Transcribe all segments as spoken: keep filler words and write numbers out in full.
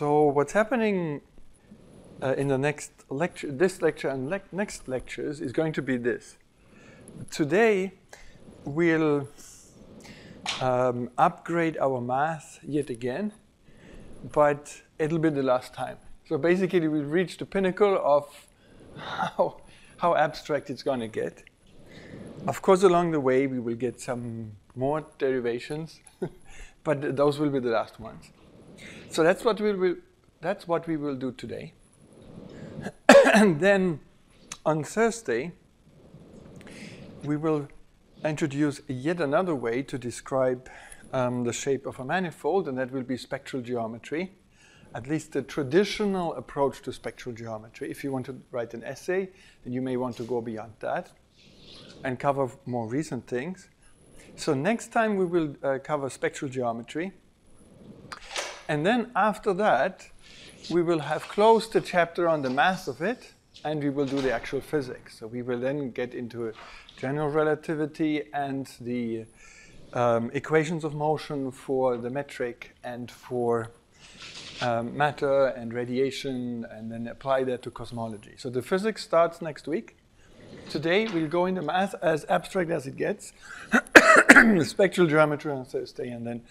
So what's happening uh, in the next lecture, this lecture and le next lectures is going to be this. Today we'll um, upgrade our math yet again, but it'll be the last time. So basically we'll reach the pinnacle of how, how abstract it's going to get. Of course, along the way we will get some more derivations, but those will be the last ones. So that's what we will, that's what we will do today. And then on Thursday, we will introduce yet another way to describe um, the shape of a manifold, and that will be spectral geometry, at least the traditional approach to spectral geometry. If you want to write an essay, then you may want to go beyond that and cover more recent things. So next time we will uh, cover spectral geometry. And then after that, we will have closed the chapter on the math of it, and we will do the actual physics. So we will then get into general relativity and the um, equations of motion for the metric and for um, matter and radiation, and then apply that to cosmology. So the physics starts next week. Today we'll go into math as abstract as it gets, spectral geometry on Thursday, and then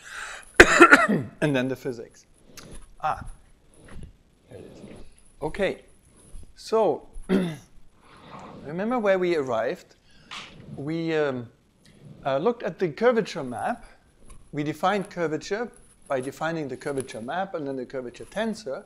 and then the physics. Ah, there it is. Okay, so remember where we arrived? We um, uh, looked at the curvature map. We defined curvature by defining the curvature map and then the curvature tensor.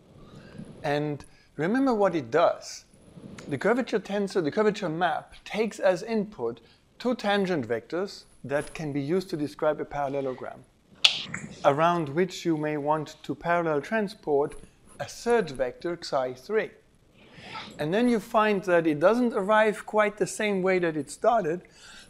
And remember what it does. The curvature tensor, the curvature map, takes as input two tangent vectors that can be used to describe a parallelogram, around which you may want to parallel transport a third vector, psi three. And then you find that it doesn't arrive quite the same way that it started,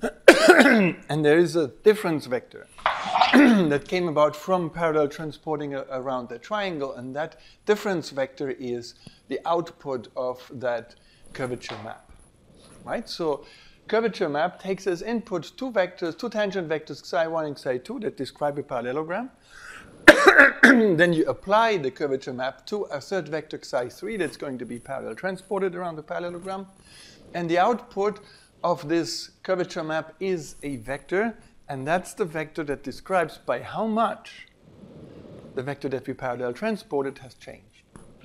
and there is a difference vector that came about from parallel transporting a, around the triangle, and that difference vector is the output of that curvature map, right? So curvature map takes as input two vectors, two tangent vectors, psi one and psi two, that describe a parallelogram. Then you apply the curvature map to a third vector, psi three, that's going to be parallel transported around the parallelogram. And the output of this curvature map is a vector, and that's the vector that describes by how much the vector that we parallel transported has changed.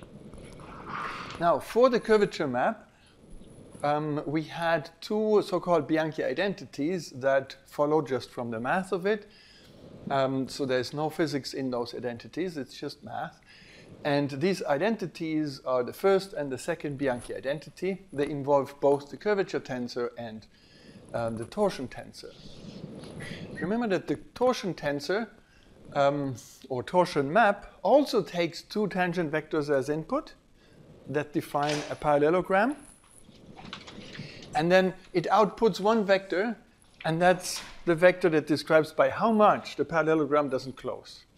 Now, for the curvature map, Um, we had two so-called Bianchi identities that follow just from the math of it. Um, so there's no physics in those identities, it's just math. And these identities are the first and the second Bianchi identity. They involve both the curvature tensor and um, the torsion tensor. Remember that the torsion tensor, um, or torsion map, also takes two tangent vectors as input that define a parallelogram. And then it outputs one vector, and that's the vector that describes by how much the parallelogram doesn't close.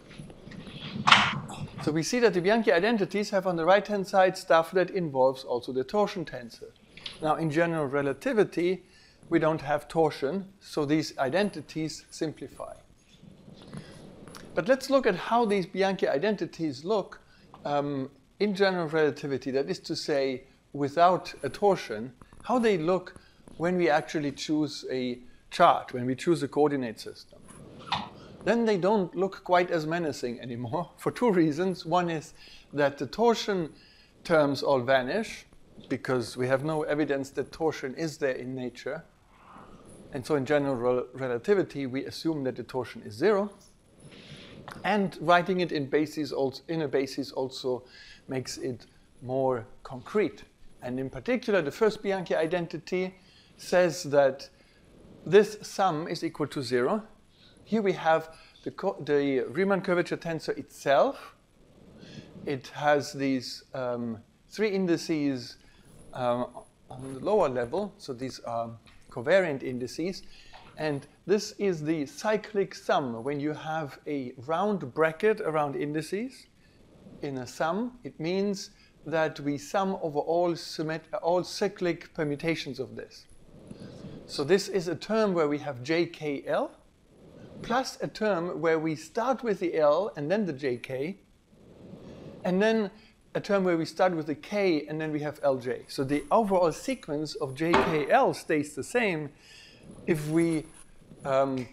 So we see that the Bianchi identities have on the right-hand side stuff that involves also the torsion tensor. Now, in general relativity, we don't have torsion, so these identities simplify. But let's look at how these Bianchi identities look um, in general relativity, that is to say, without a torsion, how they look when we actually choose a chart, when we choose a coordinate system. Then they don't look quite as menacing anymore for two reasons. One is that the torsion terms all vanish because we have no evidence that torsion is there in nature. And so in general rel relativity, we assume that the torsion is zero. And writing it in, basis also, in a basis also makes it more concrete. And in particular, the first Bianchi identity says that this sum is equal to zero. Here we have the, the Riemann curvature tensor itself. It has these um, three indices um, on the lower level. So these are covariant indices. And this is the cyclic sum. When you have a round bracket around indices in a sum, it means that we sum over all, all cyclic permutations of this. So this is a term where we have J K L, plus a term where we start with the L and then the J K, and then a term where we start with a k, and then we have Lj. So the overall sequence of J K L stays the same if we um,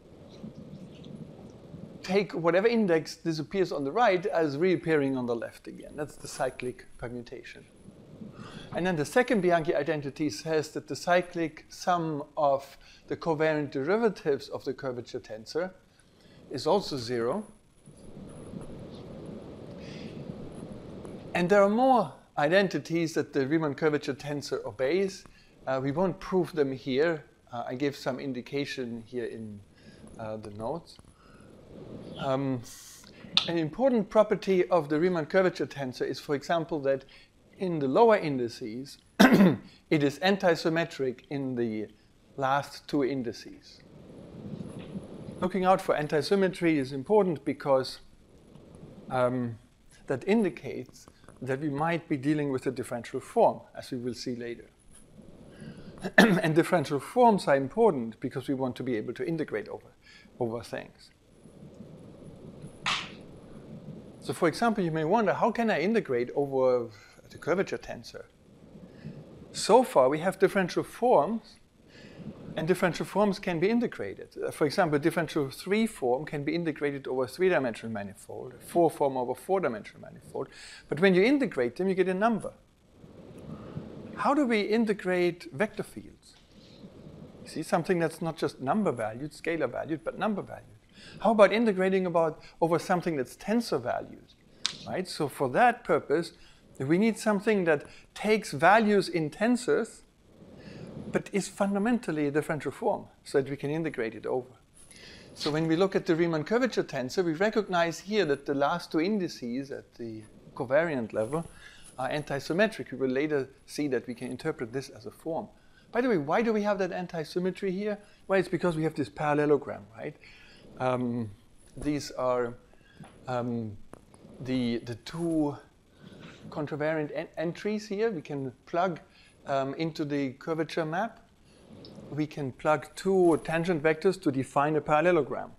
take whatever index disappears on the right as reappearing on the left again. That's the cyclic permutation. And then the second Bianchi identity says that the cyclic sum of the covariant derivatives of the curvature tensor is also zero. And there are more identities that the Riemann curvature tensor obeys. Uh, we won't prove them here. Uh, I gave some indication here in uh, the notes. Um, an important property of the Riemann curvature tensor is, for example, that in the lower indices, it is antisymmetric in the last two indices. Looking out for antisymmetry is important because um, that indicates that we might be dealing with a differential form, as we will see later. And differential forms are important because we want to be able to integrate over, over things. So for example, you may wonder, how can I integrate over the curvature tensor? So far, we have differential forms, and differential forms can be integrated. Uh, for example, a differential three form can be integrated over a three-dimensional manifold, a four form over a four-dimensional manifold. But when you integrate them, you get a number. How do we integrate vector fields? You see, something that's not just number valued, scalar valued, but number valued. How about integrating about over something that's tensor valued? Right? So for that purpose, we need something that takes values in tensors, but is fundamentally a differential form, so that we can integrate it over. So when we look at the Riemann curvature tensor, we recognize here that the last two indices at the covariant level are antisymmetric. We will later see that we can interpret this as a form. By the way, why do we have that antisymmetry here? Well, it's because we have this parallelogram, right? Um, these are um, the, the two contravariant en entries here. We can plug um, into the curvature map. We can plug two tangent vectors to define a parallelogram.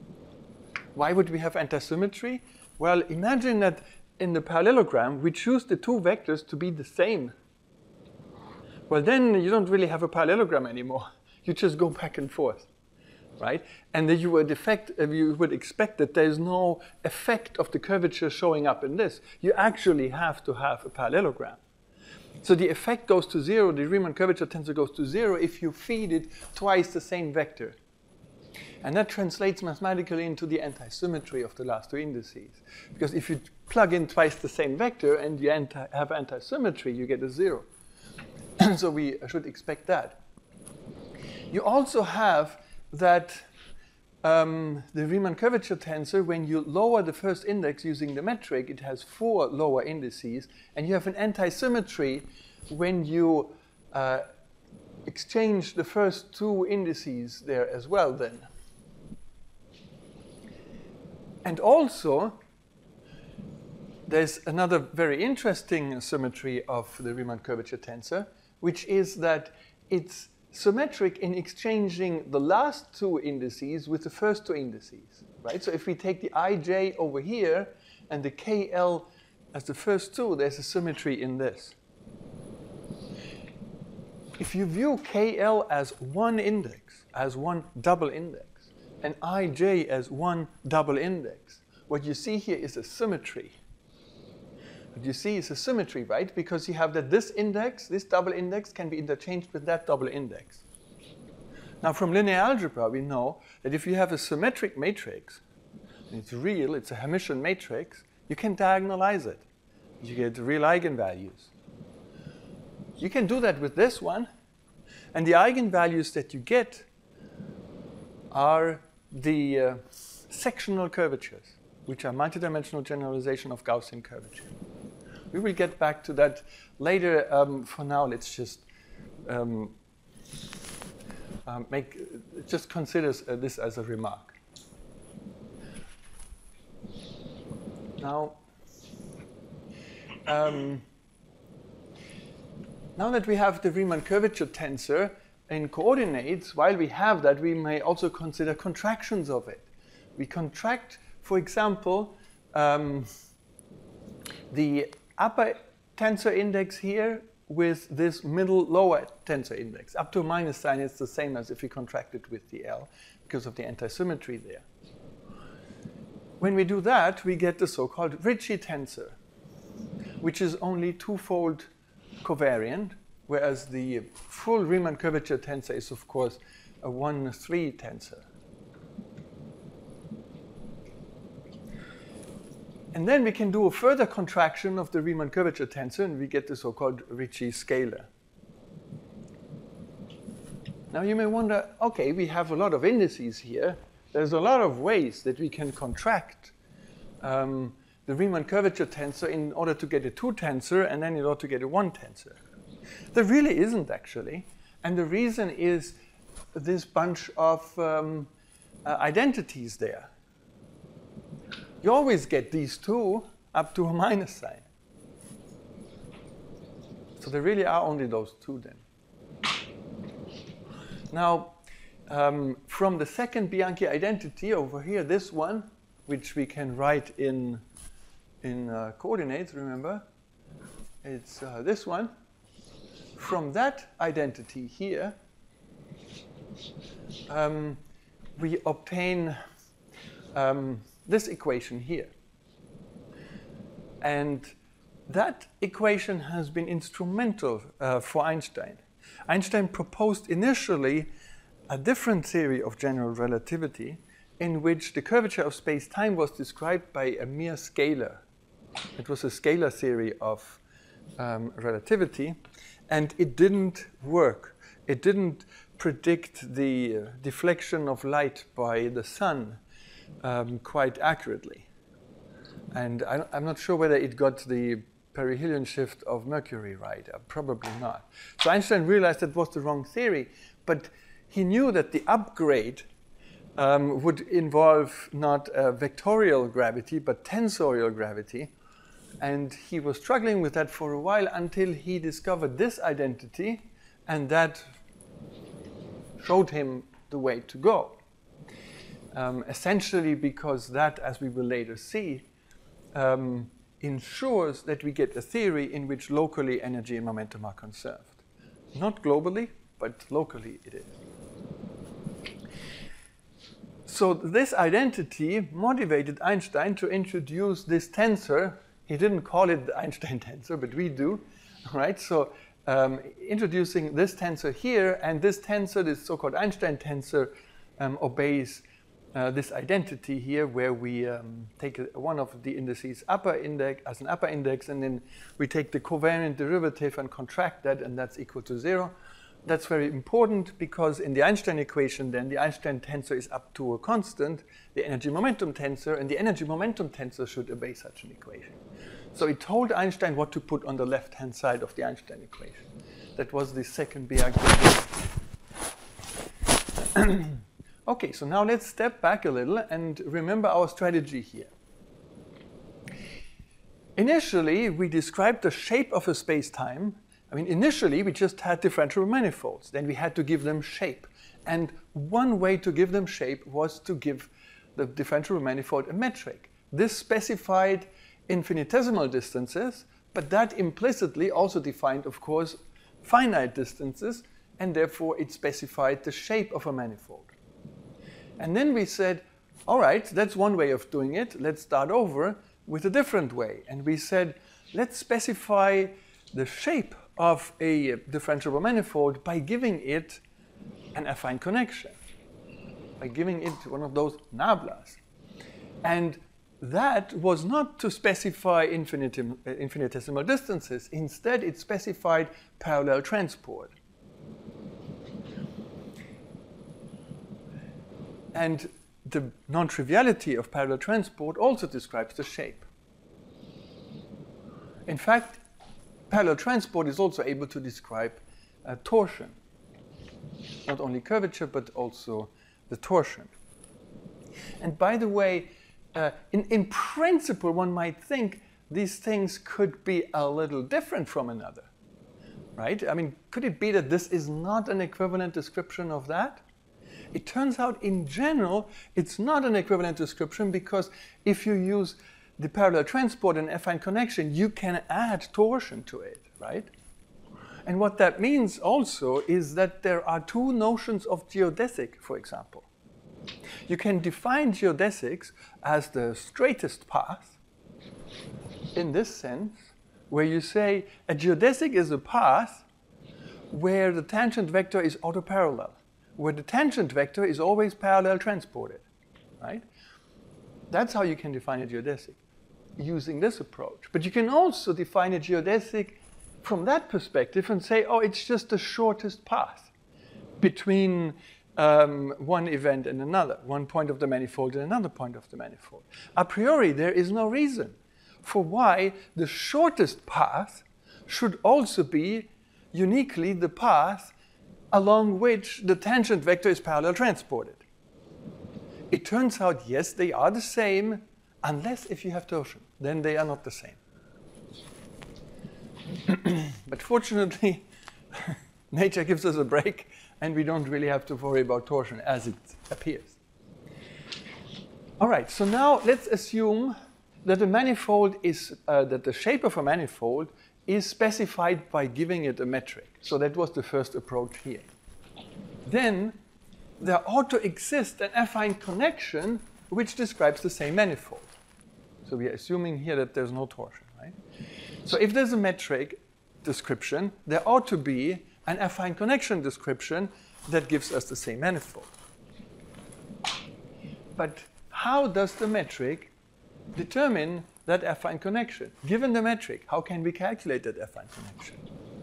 Why would we have antisymmetry? Well, imagine that in the parallelogram, we choose the two vectors to be the same. Well, then you don't really have a parallelogram anymore. You just go back and forth, right? And then you would, effect, uh, you would expect that there's no effect of the curvature showing up in this. You actually have to have a parallelogram. So the effect goes to zero, the Riemann curvature tensor goes to zero if you feed it twice the same vector. And that translates mathematically into the antisymmetry of the last two indices. Because if you plug in twice the same vector and you anti have antisymmetry, you get a zero. So we should expect that. You also have that um, the Riemann curvature tensor, when you lower the first index using the metric, it has four lower indices, and you have an antisymmetry when you uh, exchange the first two indices there as well then. And also, there's another very interesting symmetry of the Riemann curvature tensor, which is that it's symmetric in exchanging the last two indices with the first two indices, right? So if we take the ij over here and the kl as the first two, there's a symmetry in this. If you view kl as one index, as one double index, and ij as one double index, what you see here is a symmetry. What you see is a symmetry, right? Because you have that this index, this double index, can be interchanged with that double index. Now, from linear algebra, we know that if you have a symmetric matrix, and it's real, it's a Hermitian matrix, you can diagonalize it. You get real eigenvalues. You can do that with this one, and the eigenvalues that you get are the uh, sectional curvatures, which are multidimensional generalization of Gaussian curvature. We will get back to that later. Um, for now, let's just um, um, make just consider uh, this as a remark. Now, um, now that we have the Riemann curvature tensor in coordinates, while we have that, we may also consider contractions of it. We contract, for example, um, the upper tensor index here with this middle lower tensor index. Up to a minus sign, it's the same as if we contract it with the L because of the antisymmetry there. When we do that, we get the so-called Ricci tensor, which is only twofold covariant, whereas the full Riemann curvature tensor is, of course, a one three tensor. And then we can do a further contraction of the Riemann curvature tensor, and we get the so-called Ricci scalar. Now you may wonder, okay, we have a lot of indices here. There's a lot of ways that we can contract um, the Riemann curvature tensor in order to get a two tensor and then in order to get a one tensor. There really isn't, actually. And the reason is this bunch of um, uh, identities there. You always get these two up to a minus sign. So there really are only those two then. Now, um, from the second Bianchi identity over here, this one, which we can write in, in uh, coordinates, remember? It's uh, this one. From that identity here, um, we obtain um, this equation here. And that equation has been instrumental uh, for Einstein. Einstein proposed initially a different theory of general relativity in which the curvature of space-time was described by a mere scalar. It was a scalar theory of um, relativity, and it didn't work. It didn't predict the uh, deflection of light by the sun um, quite accurately. And I, I'm not sure whether it got the perihelion shift of Mercury right. Uh, probably not. So Einstein realized that was the wrong theory, but he knew that the upgrade um, would involve not uh, vectorial gravity, but tensorial gravity. And he was struggling with that for a while until he discovered this identity, and that showed him the way to go. Um, essentially because that, as we will later see, um, ensures that we get a theory in which locally energy and momentum are conserved. Not globally, but locally it is. So this identity motivated Einstein to introduce this tensor. He didn't call it the Einstein tensor, but we do, right? So um, introducing this tensor here, and this tensor, this so-called Einstein tensor, um, obeys uh, this identity here, where we um, take a, one of the indices upper index as an upper index, and then we take the covariant derivative and contract that, and that's equal to zero. That's very important because in the Einstein equation, then the Einstein tensor is up to a constant, the energy-momentum tensor, and the energy-momentum tensor should obey such an equation. So it told Einstein what to put on the left-hand side of the Einstein equation. That was the second Bianchi. Okay, so now let's step back a little and remember our strategy here. Initially, we described the shape of a space-time. I mean, initially, we just had differential manifolds. Then we had to give them shape. And one way to give them shape was to give the differential manifold a metric. This specified infinitesimal distances, but that implicitly also defined, of course, finite distances, and therefore it specified the shape of a manifold. And then we said, all right, that's one way of doing it. Let's start over with a different way. And we said, let's specify the shape of a differentiable manifold by giving it an affine connection, by giving it one of those nablas. And that was not to specify infinitem- infinitesimal distances. Instead, it specified parallel transport. And the non-triviality of parallel transport also describes the shape. In fact, parallel transport is also able to describe uh, torsion. Not only curvature, but also the torsion. And by the way, uh, in, in principle, one might think these things could be a little different from another, right? I mean, could it be that this is not an equivalent description of that? It turns out, in general, it's not an equivalent description because if you use the parallel transport and affine connection, you can add torsion to it, right? And what that means also is that there are two notions of geodesic, for example. You can define geodesics as the straightest path in this sense, where you say a geodesic is a path where the tangent vector is autoparallel, where the tangent vector is always parallel transported, right? That's how you can define a geodesic, using this approach. But you can also define a geodesic from that perspective and say, oh, it's just the shortest path between um, one event and another, one point of the manifold and another point of the manifold. A priori, there is no reason for why the shortest path should also be uniquely the path along which the tangent vector is parallel transported. It turns out, yes, they are the same, unless if you have torsion, then they are not the same. But fortunately, nature gives us a break, and we don't really have to worry about torsion as it appears. All right, so now let's assume that a manifold is, uh, that the shape of a manifold is specified by giving it a metric. So that was the first approach here. Then there ought to exist an affine connection which describes the same manifold. So we are assuming here that there's no torsion, right? So if there's a metric description, there ought to be an affine connection description that gives us the same manifold. But how does the metric determine that affine connection? Given the metric, how can we calculate that affine connection?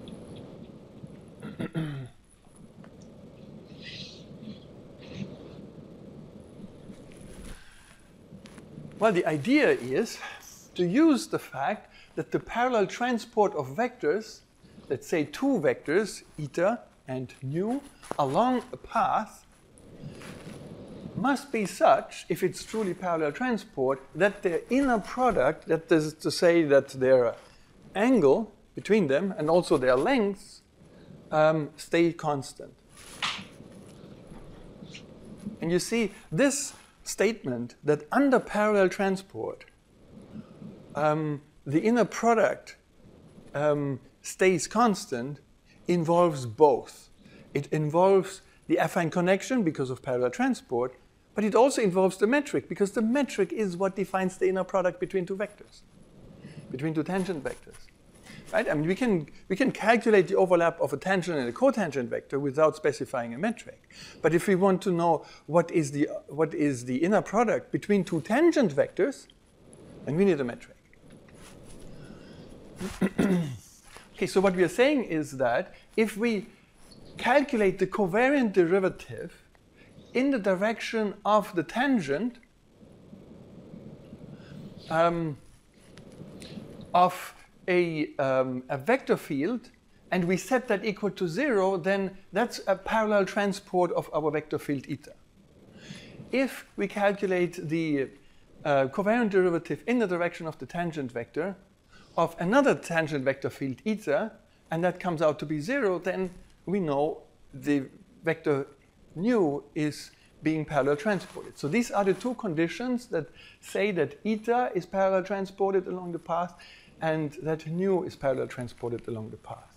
Well, the idea is to use the fact that the parallel transport of vectors, let's say two vectors, eta and nu, along a path must be such, if it's truly parallel transport, that their inner product, that is to say that their angle between them and also their lengths um, stay constant. And you see, this statement that under parallel transport, um, the inner product um, stays constant involves both. It involves the affine connection because of parallel transport, but it also involves the metric, because the metric is what defines the inner product between two vectors, between two tangent vectors. Right? I mean, we can, we can calculate the overlap of a tangent and a cotangent vector without specifying a metric. But if we want to know what is the, what is the inner product between two tangent vectors, then we need a metric. Okay, so what we are saying is that if we calculate the covariant derivative in the direction of the tangent um, of a, um, a vector field, and we set that equal to zero, then that's a parallel transport of our vector field eta. If we calculate the uh, covariant derivative in the direction of the tangent vector of another tangent vector field eta, and that comes out to be zero, then we know the vector nu is being parallel transported. So these are the two conditions that say that eta is parallel transported along the path and that nu is parallel transported along the path.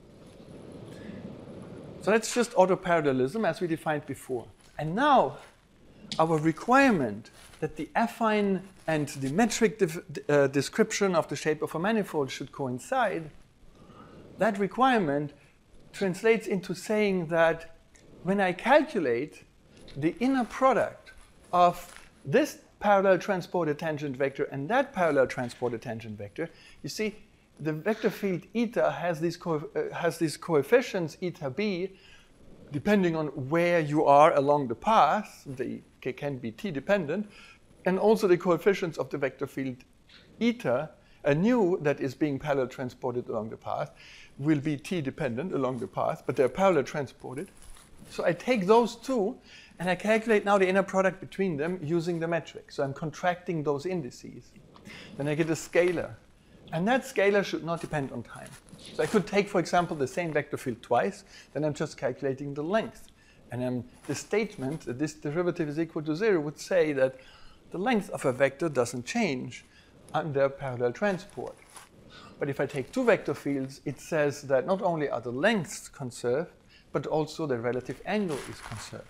So that's just autoparallelism as we defined before. And now our requirement that the affine and the metric uh, description of the shape of a manifold should coincide, that requirement translates into saying that when I calculate the inner product of this parallel transported tangent vector and that parallel transported tangent vector, you see the vector field eta has these, co uh, has these coefficients eta b depending on where you are along the path. They can be t dependent, and also the coefficients of the vector field eta, a nu that is being parallel transported along the path, will be t dependent along the path, but they're parallel transported. So I take those two and I calculate now the inner product between them using the metric. So I'm contracting those indices. Then I get a scalar. And that scalar should not depend on time. So I could take, for example, the same vector field twice, then I'm just calculating the length. And um, the statement that this derivative is equal to zero would say that the length of a vector doesn't change under parallel transport. But if I take two vector fields, it says that not only are the lengths conserved, but also the relative angle is conserved.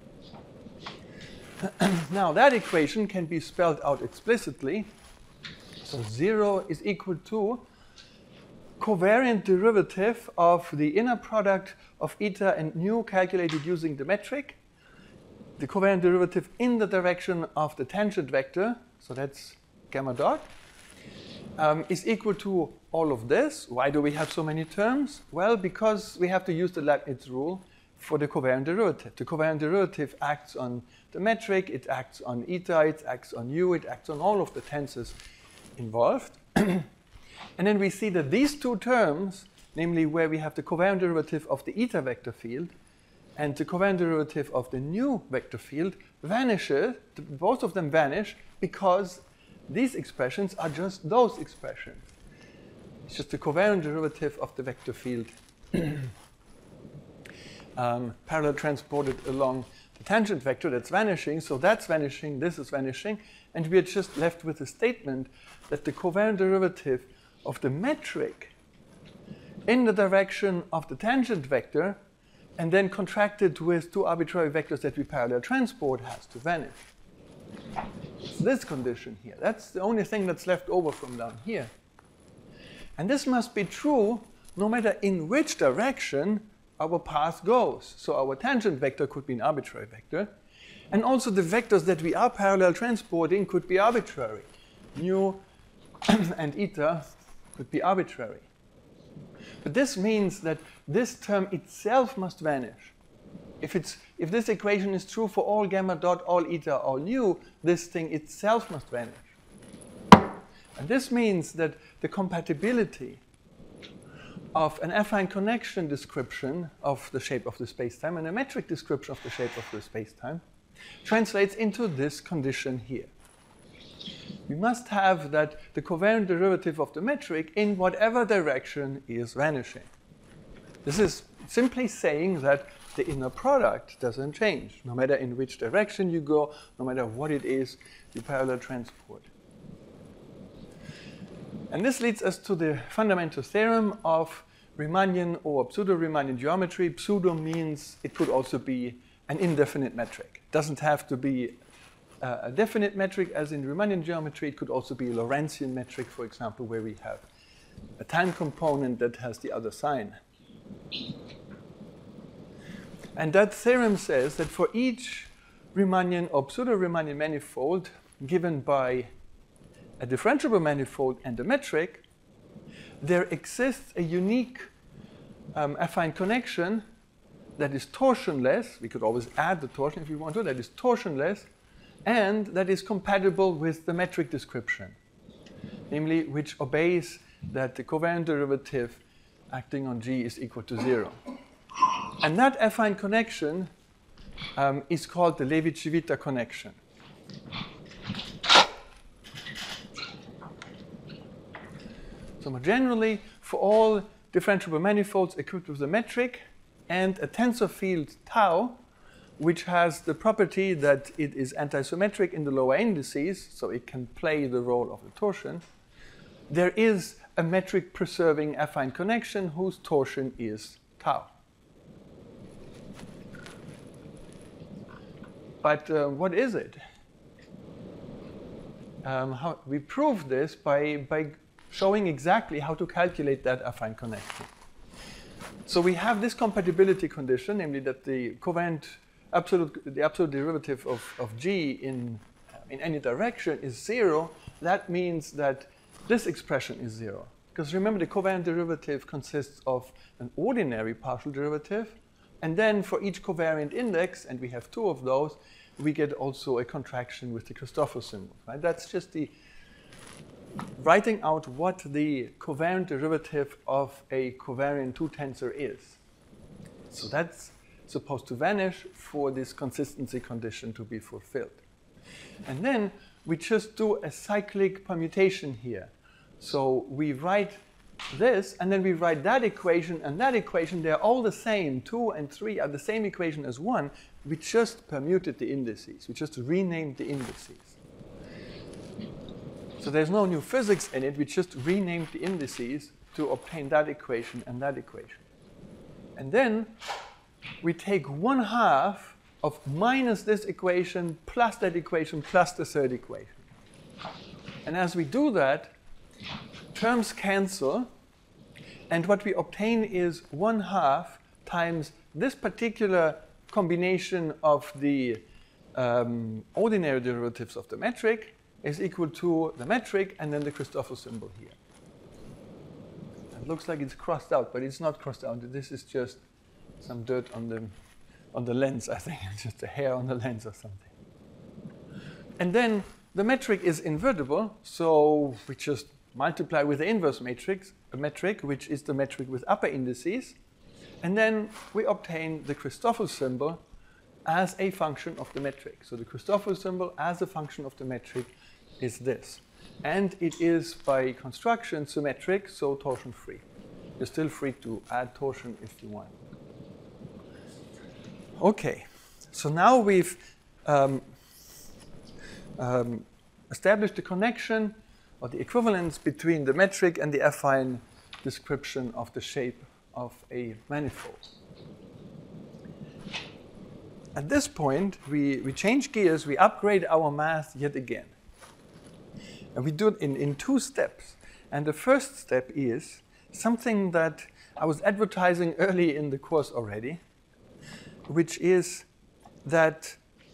Now that equation can be spelled out explicitly. So zero is equal to covariant derivative of the inner product of eta and nu calculated using the metric, the covariant derivative in the direction of the tangent vector, so that's gamma dot, um, is equal to all of this. Why do we have so many terms? Well, because we have to use the Leibniz rule for the covariant derivative. The covariant derivative acts on the metric, it acts on eta, it acts on u, it acts on all of the tensors involved. And then we see that these two terms, namely where we have the covariant derivative of the eta vector field and the covariant derivative of the nu vector field, vanishes, both of them vanish because these expressions are just those expressions. It's just the covariant derivative of the vector field um, parallel transported along the tangent vector that's vanishing. So that's vanishing, this is vanishing, and we are just left with a statement that the covariant derivative of the metric in the direction of the tangent vector and then contracted with two arbitrary vectors that we parallel transport has to vanish. It's this condition here. That's the only thing that's left over from down here. And this must be true no matter in which direction our path goes. So our tangent vector could be an arbitrary vector. And also the vectors that we are parallel transporting could be arbitrary. Nu and eta could be arbitrary. But this means that this term itself must vanish. If, it's, if this equation is true for all gamma dot, all eta, all nu, this thing itself must vanish. And this means that the compatibility of an affine connection description of the shape of the spacetime and a metric description of the shape of the spacetime translates into this condition here. We must have that the covariant derivative of the metric in whatever direction is vanishing. This is simply saying that the inner product doesn't change. No matter in which direction you go, no matter what it is, you parallel transport. And this leads us to the fundamental theorem of Riemannian or pseudo-Riemannian geometry. Pseudo means it could also be an indefinite metric. It doesn't have to be uh, a definite metric as in Riemannian geometry. It could also be a Lorentzian metric, for example, where we have a time component that has the other sign. And that theorem says that for each Riemannian or pseudo-Riemannian manifold given by a differentiable manifold and a metric, there exists a unique um, affine connection that is torsionless. We could always add the torsion if we want to. That is torsionless, and that is compatible with the metric description, namely which obeys that the covariant derivative acting on G is equal to zero. And that affine connection um, is called the Levi-Civita connection. So more generally, for all differentiable manifolds equipped with a metric and a tensor field tau, which has the property that it is antisymmetric in the lower indices, so it can play the role of a torsion, there is a metric preserving affine connection whose torsion is tau. But uh, what is it? Um, how, we prove this by, by showing exactly how to calculate that affine connection. So we have this compatibility condition, namely that the covariant absolute, the absolute derivative of, of G in, in any direction is zero. That means that this expression is zero. Because remember, the covariant derivative consists of an ordinary partial derivative, and then for each covariant index, and we have two of those, we get also a contraction with the Christoffel symbol. Right? That's just the writing out what the covariant derivative of a covariant two tensor is. So that's supposed to vanish for this consistency condition to be fulfilled. And then we just do a cyclic permutation here. So we write this, and then we write that equation and that equation. They're all the same. Two and three are the same equation as one. We just permuted the indices. We just renamed the indices. So there's no new physics in it. We just renamed the indices to obtain that equation and that equation. And then we take one half of minus this equation plus that equation plus the third equation. And as we do that, terms cancel. And what we obtain is one half times this particular combination of the um, ordinary derivatives of the metric is equal to the metric and then the Christoffel symbol here. It looks like it's crossed out, but it's not crossed out. This is just some dirt on the, on the lens, I think. It's just a hair on the lens or something. And then the metric is invertible, so we just multiply with the inverse matrix, a metric, which is the metric with upper indices. And then we obtain the Christoffel symbol as a function of the metric. So the Christoffel symbol as a function of the metric is this. And it is by construction symmetric, so torsion free. You're still free to add torsion if you want. Okay, so now we've um, um, established the connection or the equivalence between the metric and the affine description of the shape of a manifold. At this point, we, we change gears, we upgrade our math yet again. And we do it in, in two steps. And the first step is something that I was advertising early in the course already, which is that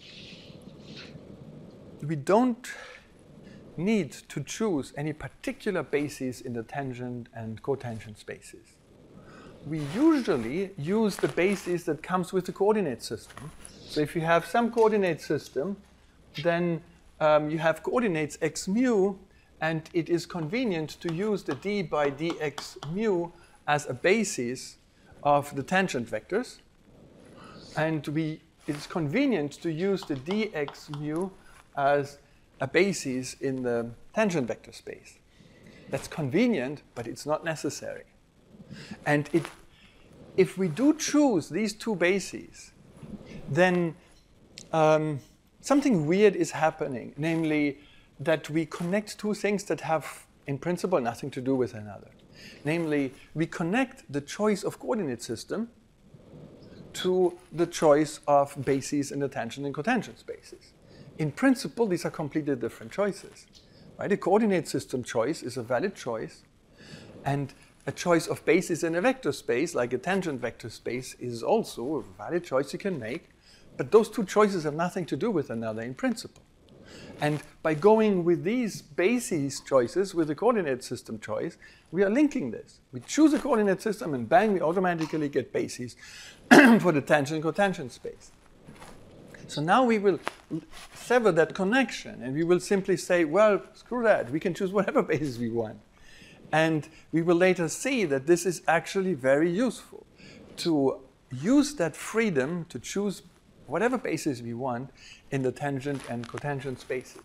we don't need to choose any particular bases in the tangent and cotangent spaces. We usually use the basis that comes with the coordinate system. So if you have some coordinate system, then um, you have coordinates x mu, and it is convenient to use the d by dx mu as a basis of the tangent vectors. And we, it's convenient to use the dx mu as a basis in the tangent vector space. That's convenient, but it's not necessary. And it, if we do choose these two bases, then um, something weird is happening, namely that we connect two things that have, in principle, nothing to do with another. Namely, we connect the choice of coordinate system to the choice of bases in the tangent and cotangent spaces. In principle, these are completely different choices. Right? A coordinate system choice is a valid choice, and a choice of basis in a vector space, like a tangent vector space, is also a valid choice you can make. But those two choices have nothing to do with another in principle. And by going with these basis choices with the coordinate system choice, we are linking this. We choose a coordinate system, and bang, we automatically get bases for the tangent and cotangent space. So now we will sever that connection, and we will simply say, well, screw that. We can choose whatever basis we want. And we will later see that this is actually very useful, to use that freedom to choose whatever basis we want in the tangent and cotangent spaces.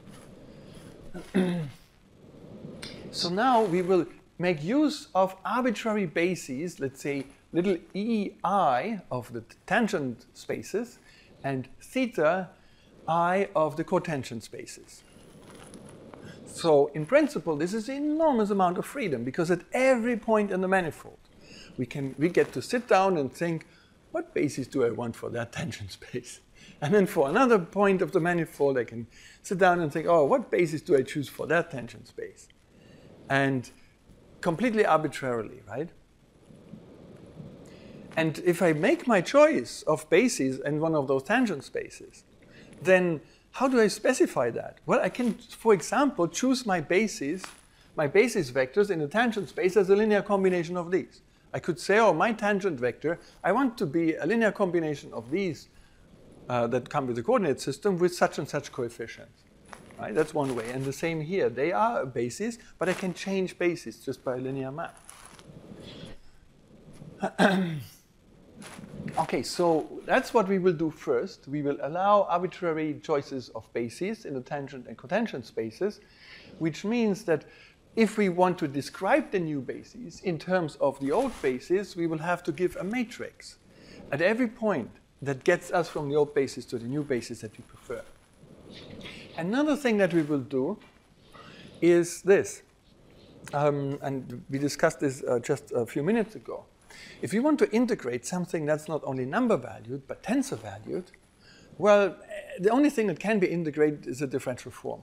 So now we will make use of arbitrary bases, let's say little ei of the tangent spaces and theta I of the cotangent spaces. So in principle, this is an enormous amount of freedom, because at every point in the manifold, we can we get to sit down and think, what basis do I want for that tangent space? And then for another point of the manifold, I can sit down and think, oh, what basis do I choose for that tangent space? And completely arbitrarily, right? And if I make my choice of bases in one of those tangent spaces, then how do I specify that? Well, I can, for example, choose my bases, my basis vectors in a tangent space as a linear combination of these. I could say, oh, my tangent vector, I want to be a linear combination of these uh, that come with the coordinate system with such and such coefficients. Right? That's one way. And the same here. They are a basis, but I can change basis just by linear map. Okay, so that's what we will do first. We will allow arbitrary choices of bases in the tangent and cotangent spaces, which means that if we want to describe the new bases in terms of the old bases, we will have to give a matrix at every point that gets us from the old basis to the new basis that we prefer. Another thing that we will do is this. Um, and we discussed this uh, just a few minutes ago. If you want to integrate something that's not only number valued, but tensor valued, well, the only thing that can be integrated is a differential form.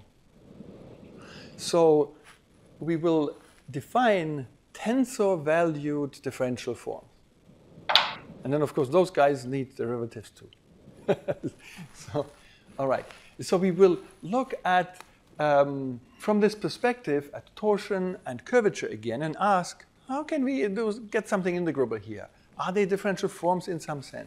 So we will define tensor valued differential forms. And then, of course, those guys need derivatives too. So, all right. So we will look at, um, from this perspective, at torsion and curvature again and ask, how can we do, get something integrable here? Are they differential forms in some sense?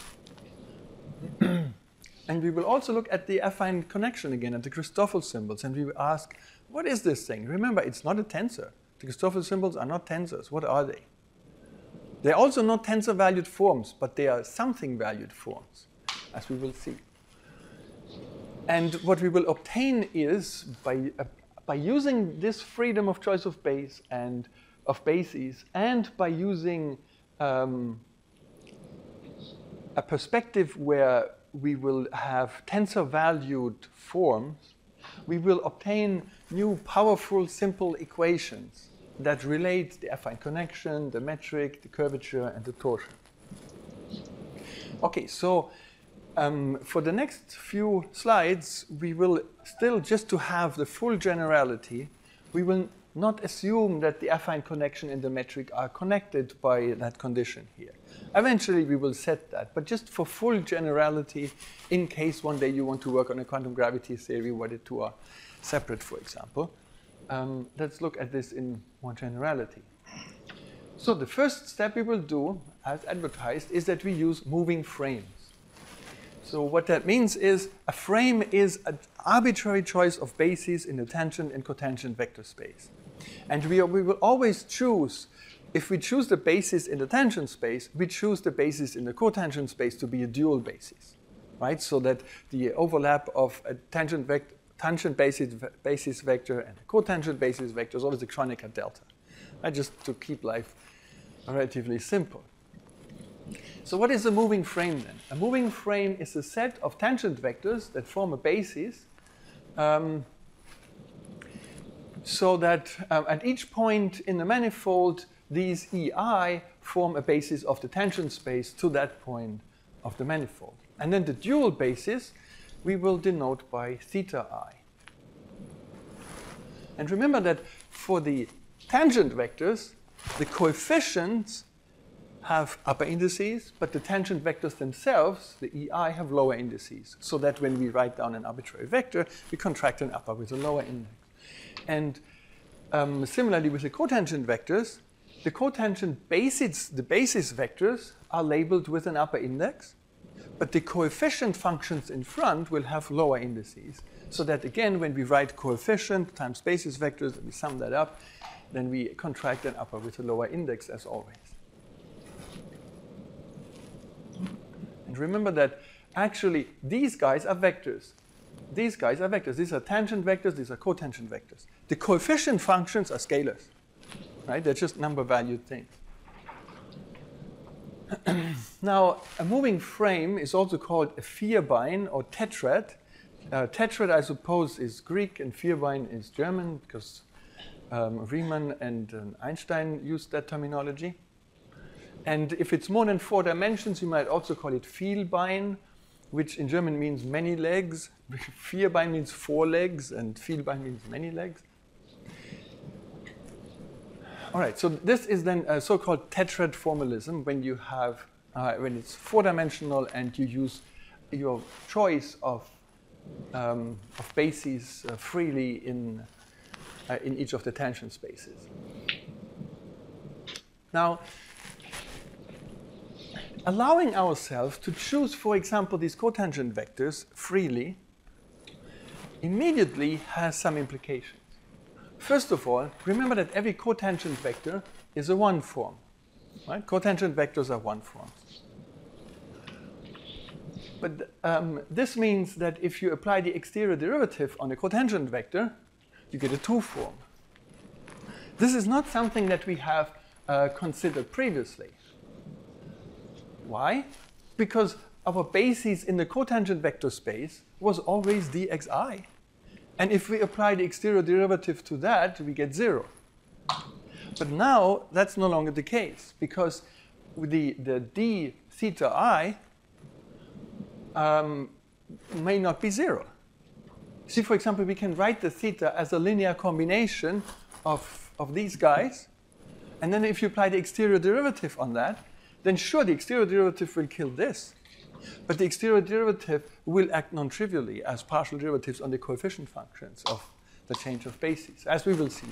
And we will also look at the affine connection again, at the Christoffel symbols, and we will ask, what is this thing? Remember, it's not a tensor. The Christoffel symbols are not tensors. What are they? They're also not tensor-valued forms, but they are something-valued forms, as we will see. And what we will obtain is, by, uh, by using this freedom of choice of base and of bases, and by using um, a perspective where we will have tensor-valued forms, we will obtain new powerful simple equations that relate the affine connection, the metric, the curvature, and the torsion. Okay, so um, for the next few slides, we will still, just to have the full generality, we will not assume that the affine connection and the metric are connected by that condition here. Eventually, we will set that, but just for full generality, in case one day you want to work on a quantum gravity theory where the two are separate, for example. Um, let's look at this in more generality. So the first step we will do, as advertised, is that we use moving frames. So what that means is a frame is an arbitrary choice of bases in the tangent and cotangent vector space. And we, are, we will always choose, if we choose the basis in the tangent space, we choose the basis in the cotangent space to be a dual basis, right? So that the overlap of a tangent vector tangent basis, basis vector and a cotangent basis vector is always a Kronecker delta, right? Just to keep life relatively simple. So what is a moving frame then? A moving frame is a set of tangent vectors that form a basis um, so that um, at each point in the manifold, these E I form a basis of the tangent space to that point of the manifold. And then the dual basis we will denote by theta I. And remember that for the tangent vectors, the coefficients have upper indices, but the tangent vectors themselves, the E I, have lower indices, so that when we write down an arbitrary vector, we contract an upper with a lower index. And um, similarly with the cotangent vectors, the cotangent basis, the basis vectors are labeled with an upper index, but the coefficient functions in front will have lower indices, so that again, when we write coefficient times basis vectors and we sum that up, then we contract an upper with a lower index as always. And remember that actually these guys are vectors. These guys are vectors. These are tangent vectors, these are cotangent vectors. The coefficient functions are scalars, right? They're just number valued things. Now, a moving frame is also called a vierbein or tetrad. Uh, tetrad, I suppose, is Greek and vierbein is German because um, Riemann and um, Einstein used that terminology. And if it's more than four dimensions, you might also call it Vielbein, which in German means many legs. Vierbein means four legs, and Vielbein means many legs. All right, so this is then a so-called tetrad formalism when you have, uh, when it's four-dimensional and you use your choice of, um, of bases uh, freely in, uh, in each of the tangent spaces. Now, allowing ourselves to choose, for example, these cotangent vectors freely immediately has some implications. First of all, remember that every cotangent vector is a one form. Right? Cotangent vectors are one forms. But um, this means that if you apply the exterior derivative on a cotangent vector, you get a two form. This is not something that we have uh, considered previously. Why? Because our basis in the cotangent vector space was always dxi. And if we apply the exterior derivative to that, we get zero. But now that's no longer the case, because the, the d theta I um, may not be zero. See, for example, we can write the theta as a linear combination of, of these guys. And then if you apply the exterior derivative on that, then sure, the exterior derivative will kill this. But the exterior derivative will act non-trivially as partial derivatives on the coefficient functions of the change of bases, as we will see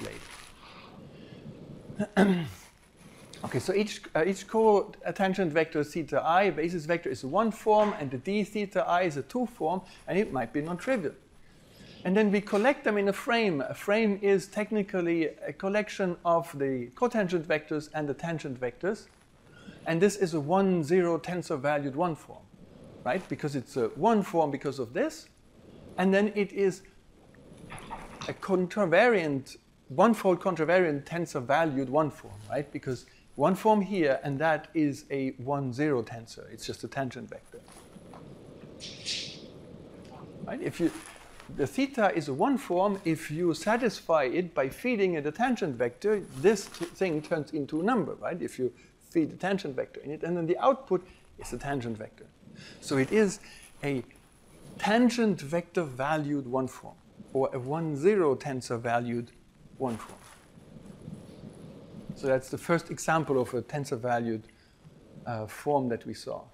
later. Okay, so each, uh, each cotangent vector theta I, basis vector, is a one form, and the d theta I is a two form, and it might be non-trivial. And then we collect them in a frame. A frame is technically a collection of the cotangent vectors and the tangent vectors. And this is a one, zero tensor valued one form, right? Because it's a one form because of this. And then it is a contravariant, one-fold contravariant tensor valued one form, right? Because one form here, and that is a one, zero tensor. It's just a tangent vector. Right? If you, the theta is a one form. If you satisfy it by feeding it a tangent vector, this thing turns into a number, right? If you feed the tangent vector in it, and then the output is a tangent vector. So it is a tangent vector valued one form, or a one, zero tensor valued one form. So that's the first example of a tensor valued uh, form that we saw.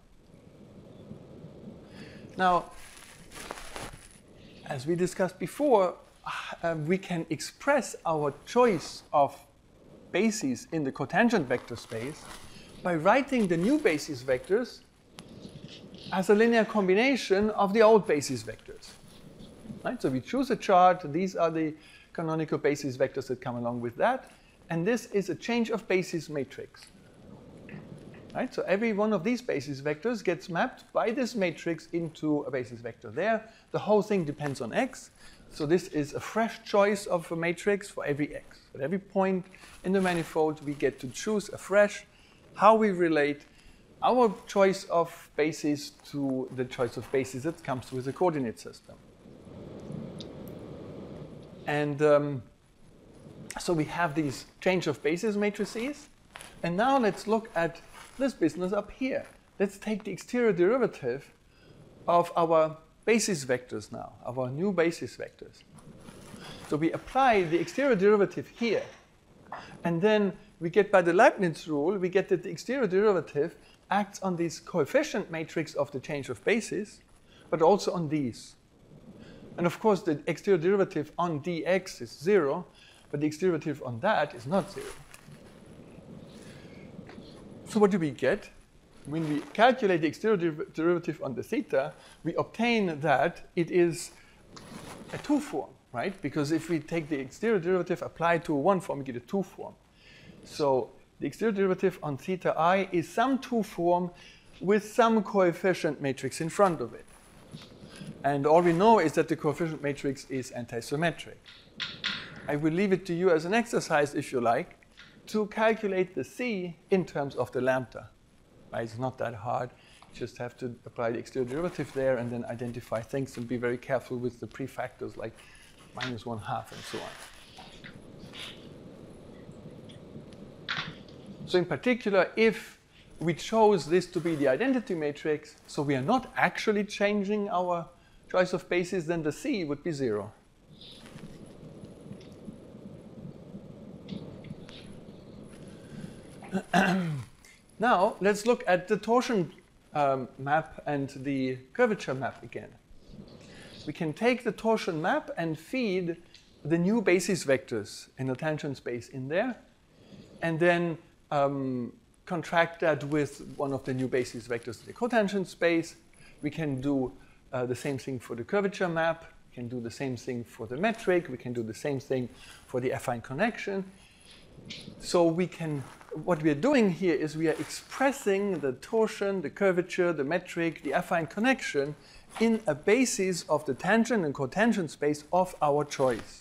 Now, as we discussed before, uh, we can express our choice of bases in the cotangent vector space by writing the new basis vectors as a linear combination of the old basis vectors. Right? So we choose a chart. These are the canonical basis vectors that come along with that. And this is a change of basis matrix. Right? So every one of these basis vectors gets mapped by this matrix into a basis vector there. The whole thing depends on x. So this is a fresh choice of a matrix for every x. At every point in the manifold, we get to choose afresh how we relate our choice of basis to the choice of basis that comes with the coordinate system. And um, so we have these change of basis matrices. And now let's look at this business up here. Let's take the exterior derivative of our basis vectors now, of our new basis vectors. So we apply the exterior derivative here. And then we get, by the Leibniz rule, we get that the exterior derivative acts on this coefficient matrix of the change of basis, but also on these. And of course, the exterior derivative on dx is zero, but the exterior derivative on that is not zero. So what do we get? When we calculate the exterior der- derivative on the theta, we obtain that it is a two form, right? Because if we take the exterior derivative applied to a one form, we get a two form. So the exterior derivative on theta I is some two form with some coefficient matrix in front of it. And all we know is that the coefficient matrix is antisymmetric. I will leave it to you as an exercise, if you like, to calculate the C in terms of the lambda. Right? It's not that hard. You just have to apply the exterior derivative there and then identify things and be very careful with the prefactors like minus one half and so on. So in particular, if we chose this to be the identity matrix, so we are not actually changing our choice of basis, then the C would be zero. Now, let's look at the torsion um, map and the curvature map again. We can take the torsion map and feed the new basis vectors in the tangent space in there, and then um, contract that with one of the new basis vectors in the cotangent space. We can do uh, the same thing for the curvature map. We can do the same thing for the metric. We can do the same thing for the affine connection. So we can, what we are doing here is we are expressing the torsion, the curvature, the metric, the affine connection in a basis of the tangent and cotangent space of our choice.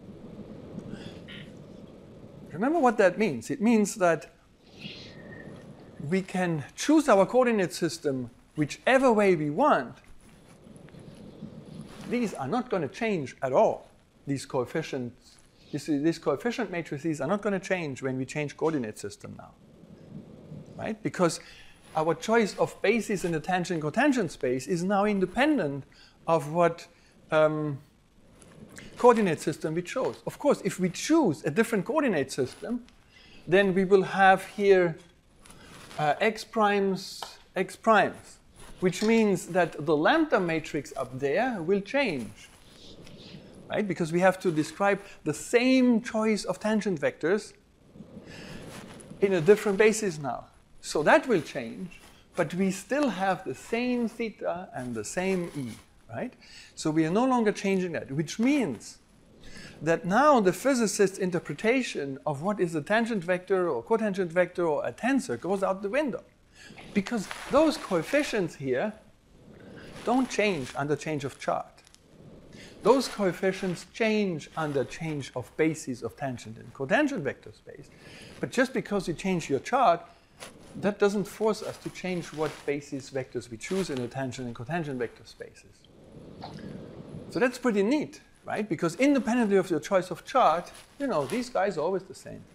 Remember what that means. It means that we can choose our coordinate system whichever way we want. These are not going to change at all. these coefficients, this, these coefficient matrices are not going to change when we change coordinate system now, right? Because our choice of basis in the tangent cotangent space is now independent of what um, coordinate system we chose. Of course, if we choose a different coordinate system, then we will have here uh, x primes, x primes, which means that the lambda matrix up there will change, right? Because we have to describe the same choice of tangent vectors in a different basis now. So that will change, but we still have the same theta and the same e, right? So we are no longer changing that, which means that now the physicist's interpretation of what is a tangent vector or cotangent vector or a tensor goes out the window. Because those coefficients here don't change under change of chart. Those coefficients change under change of basis of tangent and cotangent vector space. But just because you change your chart, that doesn't force us to change what basis vectors we choose in the tangent and cotangent vector spaces. So that's pretty neat, right? Because independently of your choice of chart, you know, these guys are always the same.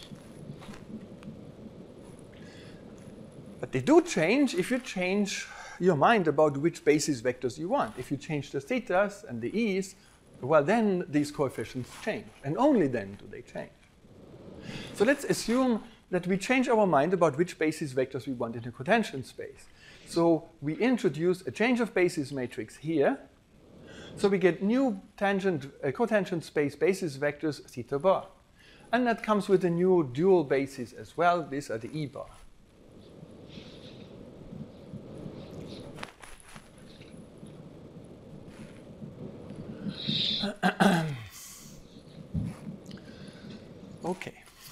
But they do change if you change your mind about which basis vectors you want. If you change the thetas and the e's, well, then these coefficients change. And only then do they change. So let's assume that we change our mind about which basis vectors we want in the cotangent space. So we introduce a change of basis matrix here. So we get new tangent, uh, cotangent space basis vectors theta bar. And that comes with a new dual basis as well. These are the e bar. Okay.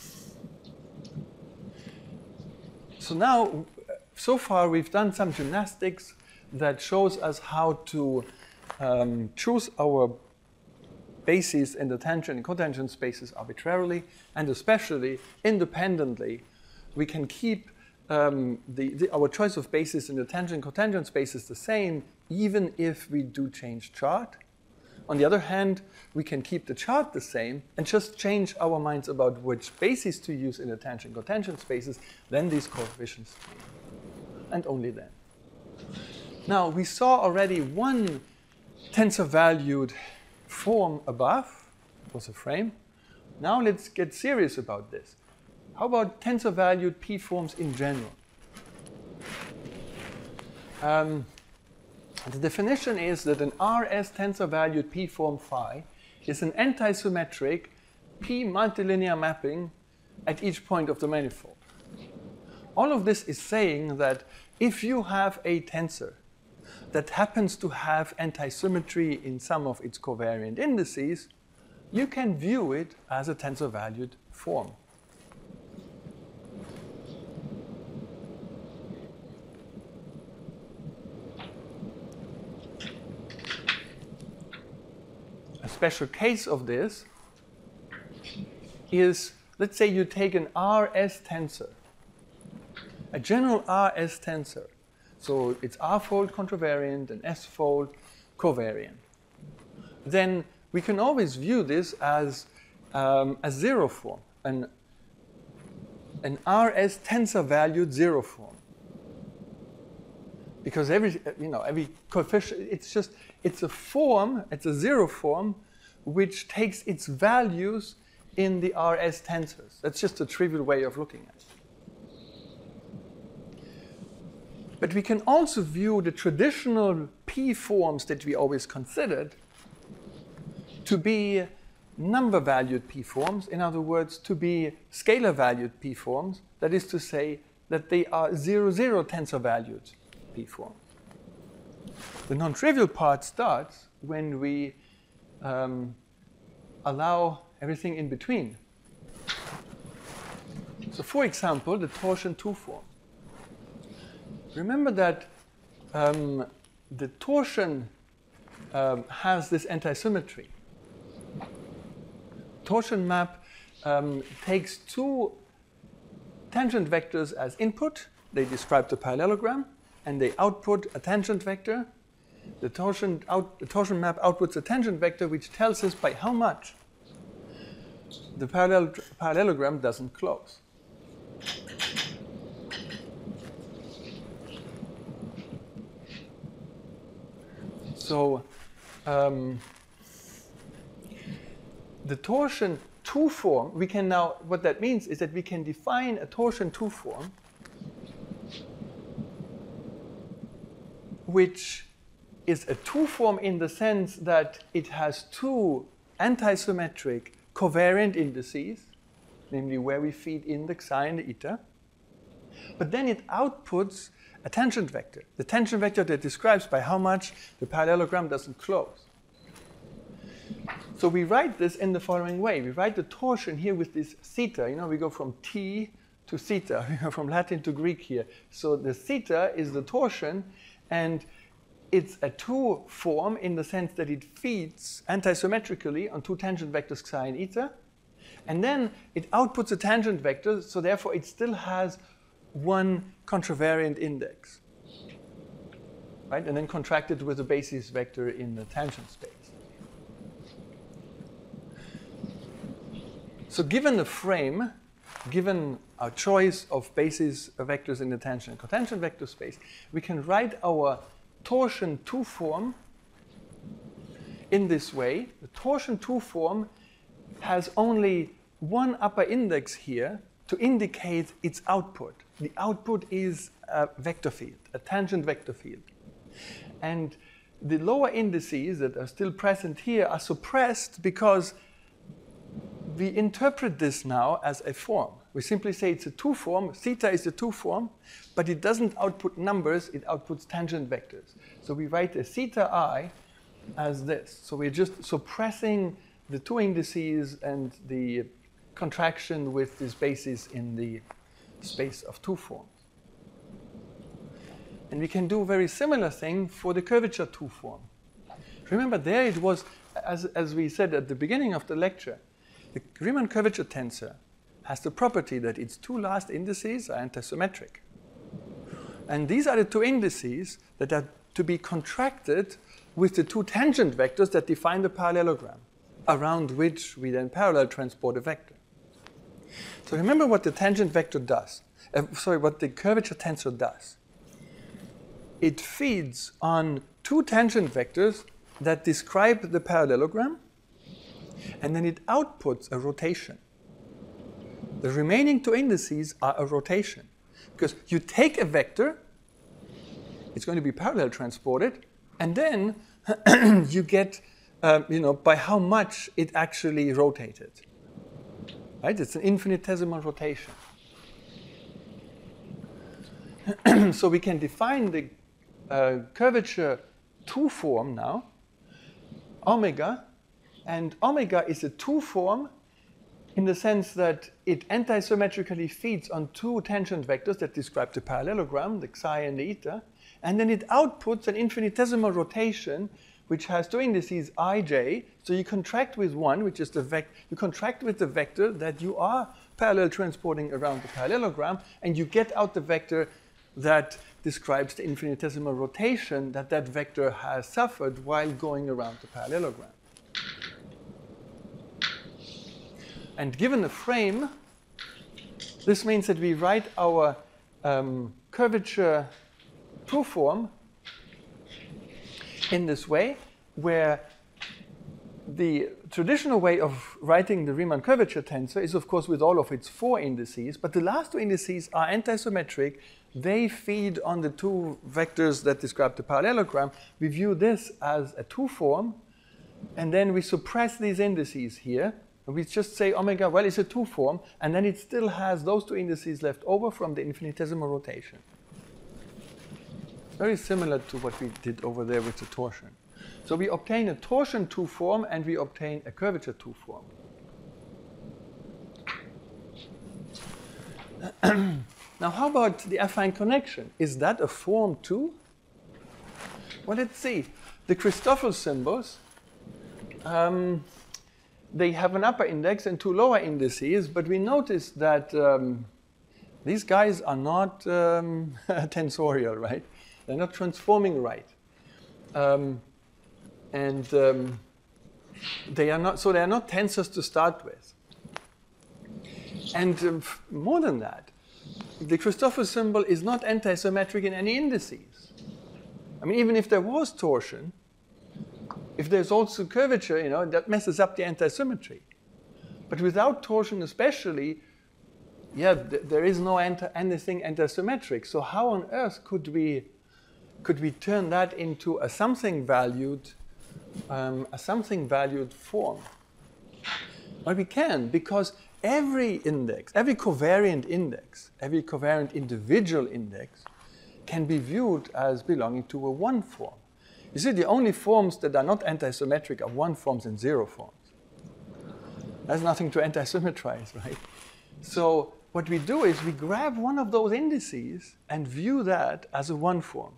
So now, so far we've done some gymnastics that shows us how to um, choose our bases in the tangent and cotangent spaces arbitrarily, and especially independently. We can keep um, the, the, our choice of basis in the tangent and cotangent spaces the same, even if we do change chart. On the other hand, we can keep the chart the same and just change our minds about which basis to use in the tangent and cotangent spaces, then these coefficients change. And only then. Now, we saw already one tensor-valued form above. It was a frame. Now let's get serious about this. How about tensor-valued p-forms in general? Um, The definition is that an R S tensor-valued p-form phi is an antisymmetric p multilinear mapping at each point of the manifold. All of this is saying that if you have a tensor that happens to have antisymmetry in some of its covariant indices, you can view it as a tensor-valued form. A special case of this is, let's say you take an R S tensor, a general R S tensor. So it's R-fold contravariant and S-fold covariant. Then we can always view this as um, a zero form, an, an R S tensor-valued zero form. Because every, you know, every coefficient, it's just, it's a form, it's a zero form, which takes its values in the R S tensors. That's just a trivial way of looking at it. But we can also view the traditional P forms that we always considered to be number-valued P forms, in other words, to be scalar-valued P forms, that is to say that they are zero, zero tensor-valued P form. The non-trivial part starts when we um, allow everything in between. So for example, the torsion two form. Remember that um, the torsion um, has this antisymmetry. Torsion map um, takes two tangent vectors as input. They describe the parallelogram, and they output a tangent vector. the torsion, out, the torsion map outputs a tangent vector which tells us by how much the parallel, parallelogram doesn't close. So um, the torsion two form, we can now, what that means is that we can define a torsion two form which is a two form in the sense that it has two antisymmetric covariant indices, namely where we feed index psi and eta, but then it outputs a tangent vector, the tangent vector that describes by how much the parallelogram doesn't close. So we write this in the following way. We write the torsion here with this theta. You know, we go from t to theta. We go from Latin to Greek here. So the theta is the torsion, and it's a two form in the sense that it feeds antisymmetrically on two tangent vectors psi and eta. And then it outputs a tangent vector, so therefore it still has one contravariant index, right? And then contracted with a basis vector in the tangent space. So given the frame, given our choice of basis vectors in the tangent and cotangent vector space, we can write our torsion two form in this way. The torsion two form has only one upper index here to indicate its output. The output is a vector field, a tangent vector field. And the lower indices that are still present here are suppressed because we interpret this now as a form. We simply say it's a two form, theta is a two form, but it doesn't output numbers, it outputs tangent vectors. So we write a theta I as this. So we're just suppressing the two indices and the contraction with this basis in the space of two forms. And we can do a very similar thing for the curvature two form. Remember there it was, as, as we said at the beginning of the lecture, the Riemann curvature tensor has the property that its two last indices are antisymmetric. And these are the two indices that are to be contracted with the two tangent vectors that define the parallelogram, around which we then parallel transport a vector. So remember what the tangent vector does. Uh, sorry, what the curvature tensor does. It feeds on two tangent vectors that describe the parallelogram, and then it outputs a rotation. The remaining two indices are a rotation. Because you take a vector, it's going to be parallel transported, and then you get, um, you know, by how much it actually rotated. Right? It's an infinitesimal rotation. So we can define the uh, curvature two form now, omega, and omega is a two form in the sense that it antisymmetrically feeds on two tangent vectors that describe the parallelogram, the psi and the eta, and then it outputs an infinitesimal rotation which has two indices ij. So you contract with one, which is the vector, you contract with the vector that you are parallel transporting around the parallelogram, and you get out the vector that describes the infinitesimal rotation that that vector has suffered while going around the parallelogram. And given the frame, this means that we write our um, curvature two form in this way, where the traditional way of writing the Riemann curvature tensor is, of course, with all of its four indices, but the last two indices are antisymmetric. They feed on the two vectors that describe the parallelogram. We view this as a two form, and then we suppress these indices here. We just say omega, well, it's a two form, and then it still has those two indices left over from the infinitesimal rotation. Very similar to what we did over there with the torsion. So we obtain a torsion two form, and we obtain a curvature two form. Now, how about the affine connection? Is that a form too? Well, let's see. The Christoffel symbols, um, they have an upper index and two lower indices, but we notice that um, these guys are not um, tensorial, right? They're not transforming right. Um, and um, they are not, so they are not tensors to start with. And um, more than that, the Christoffel symbol is not antisymmetric in any indices. I mean, even if there was torsion, if there's also curvature, you know, that messes up the antisymmetry. But without torsion especially, yeah, th there is no anti anything antisymmetric. So how on earth could we, could we turn that into a something valued, um, a something valued form? Well, we can, because every index, every covariant index, every covariant individual index can be viewed as belonging to a one form. You see, the only forms that are not antisymmetric are one forms and zero forms. There's nothing to antisymmetrize, right? So what we do is we grab one of those indices and view that as a one form.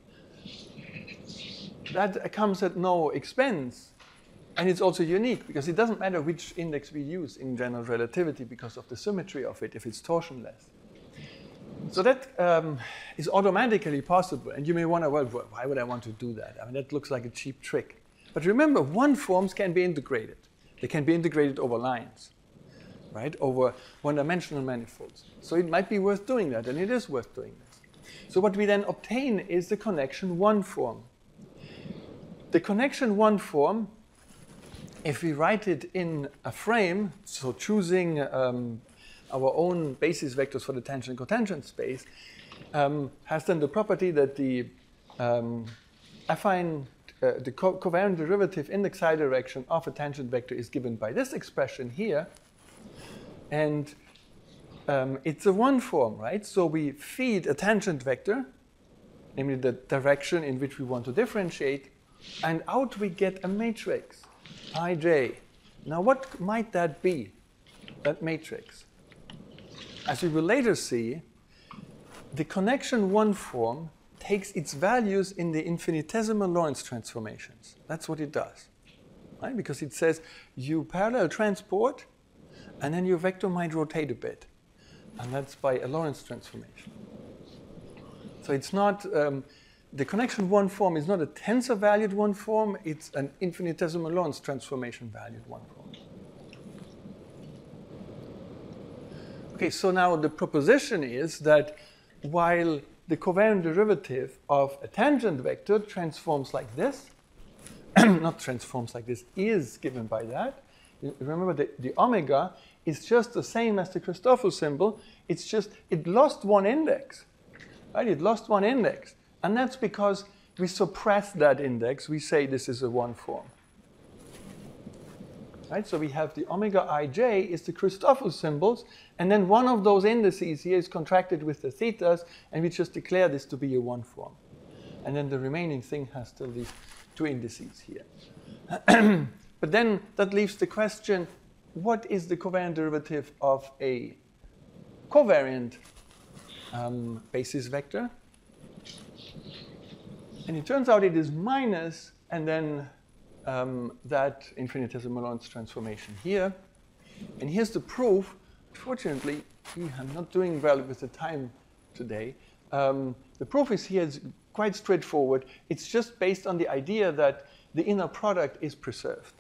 That comes at no expense. And it's also unique, because it doesn't matter which index we use in general relativity because of the symmetry of it, if it's torsionless. So that um, is automatically possible. And you may wonder, well, why would I want to do that? I mean, that looks like a cheap trick. But remember, one forms can be integrated. They can be integrated over lines, right, over one-dimensional manifolds. So it might be worth doing that, and it is worth doing this. So what we then obtain is the connection one form. The connection one form, if we write it in a frame, so choosing um, our own basis vectors for the tangent and cotangent space, um, has then the property that the um, affine, uh, the co covariant derivative in the xi direction of a tangent vector is given by this expression here, and um, it's a one form, right? So we feed a tangent vector, namely the direction in which we want to differentiate, and out we get a matrix. Ij. Now, what might that be, that matrix? As we will later see, the connection one form takes its values in the infinitesimal Lorentz transformations. That's what it does, right? Because it says you parallel transport, and then your vector might rotate a bit. And that's by a Lorentz transformation. So it's not... Um, The connection one form is not a tensor valued one form, it's an infinitesimal Lorentz transformation valued one form. Okay, so now the proposition is that while the covariant derivative of a tangent vector transforms like this, not transforms like this, is given by that. Remember, the, the omega is just the same as the Christoffel symbol, it's just, it lost one index, right? It lost one index. And that's because we suppress that index. We say this is a one form. Right? So we have the omega ij is the Christoffel symbols, and then one of those indices here is contracted with the thetas, and we just declare this to be a one form. And then the remaining thing has still these two indices here. But then that leaves the question, what is the covariant derivative of a covariant um, basis vector? And it turns out it is minus, and then um, that infinitesimal Lorentz transformation here. And here's the proof. Fortunately, I'm not doing well with the time today. Um, the proof is here. It's quite straightforward. It's just based on the idea that the inner product is preserved.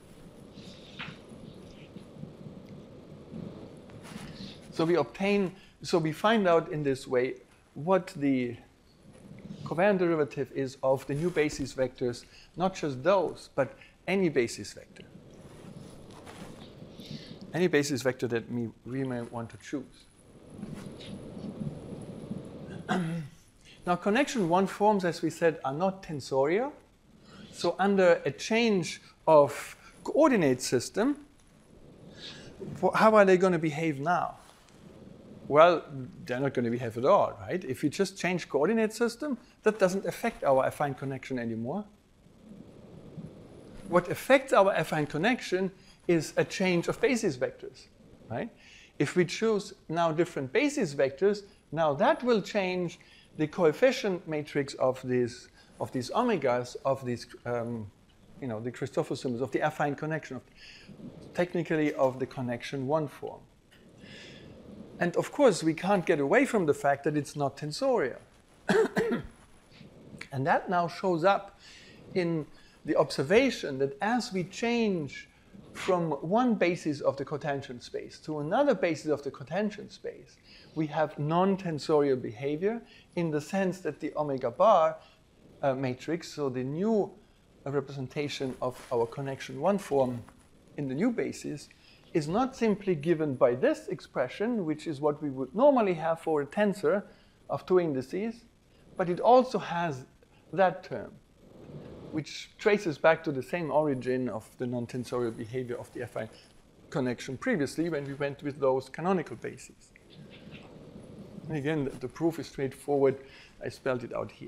So we obtain, so we find out in this way what the covariant derivative is of the new basis vectors, not just those, but any basis vector. Any basis vector that we, we may want to choose. Now, connection one forms, as we said, are not tensorial. So under a change of coordinate system, how are they going to behave now? Well, they're not going to behave at all, right? If you just change coordinate system, that doesn't affect our affine connection anymore. What affects our affine connection is a change of basis vectors, right? If we choose now different basis vectors, now that will change the coefficient matrix of these of these omegas of these, um, you know, the Christoffel symbols of the affine connection, of, technically of the connection one form. And of course, we can't get away from the fact that it's not tensorial. And that now shows up in the observation that as we change from one basis of the cotangent space to another basis of the cotangent space, we have non-tensorial behavior in the sense that the omega bar uh, matrix, so the new uh, representation of our connection one form in the new basis, is not simply given by this expression, which is what we would normally have for a tensor of two indices, but it also has that term, which traces back to the same origin of the non-tensorial behavior of the affine connection previously when we went with those canonical bases. And again, the, the proof is straightforward. I spelled it out here.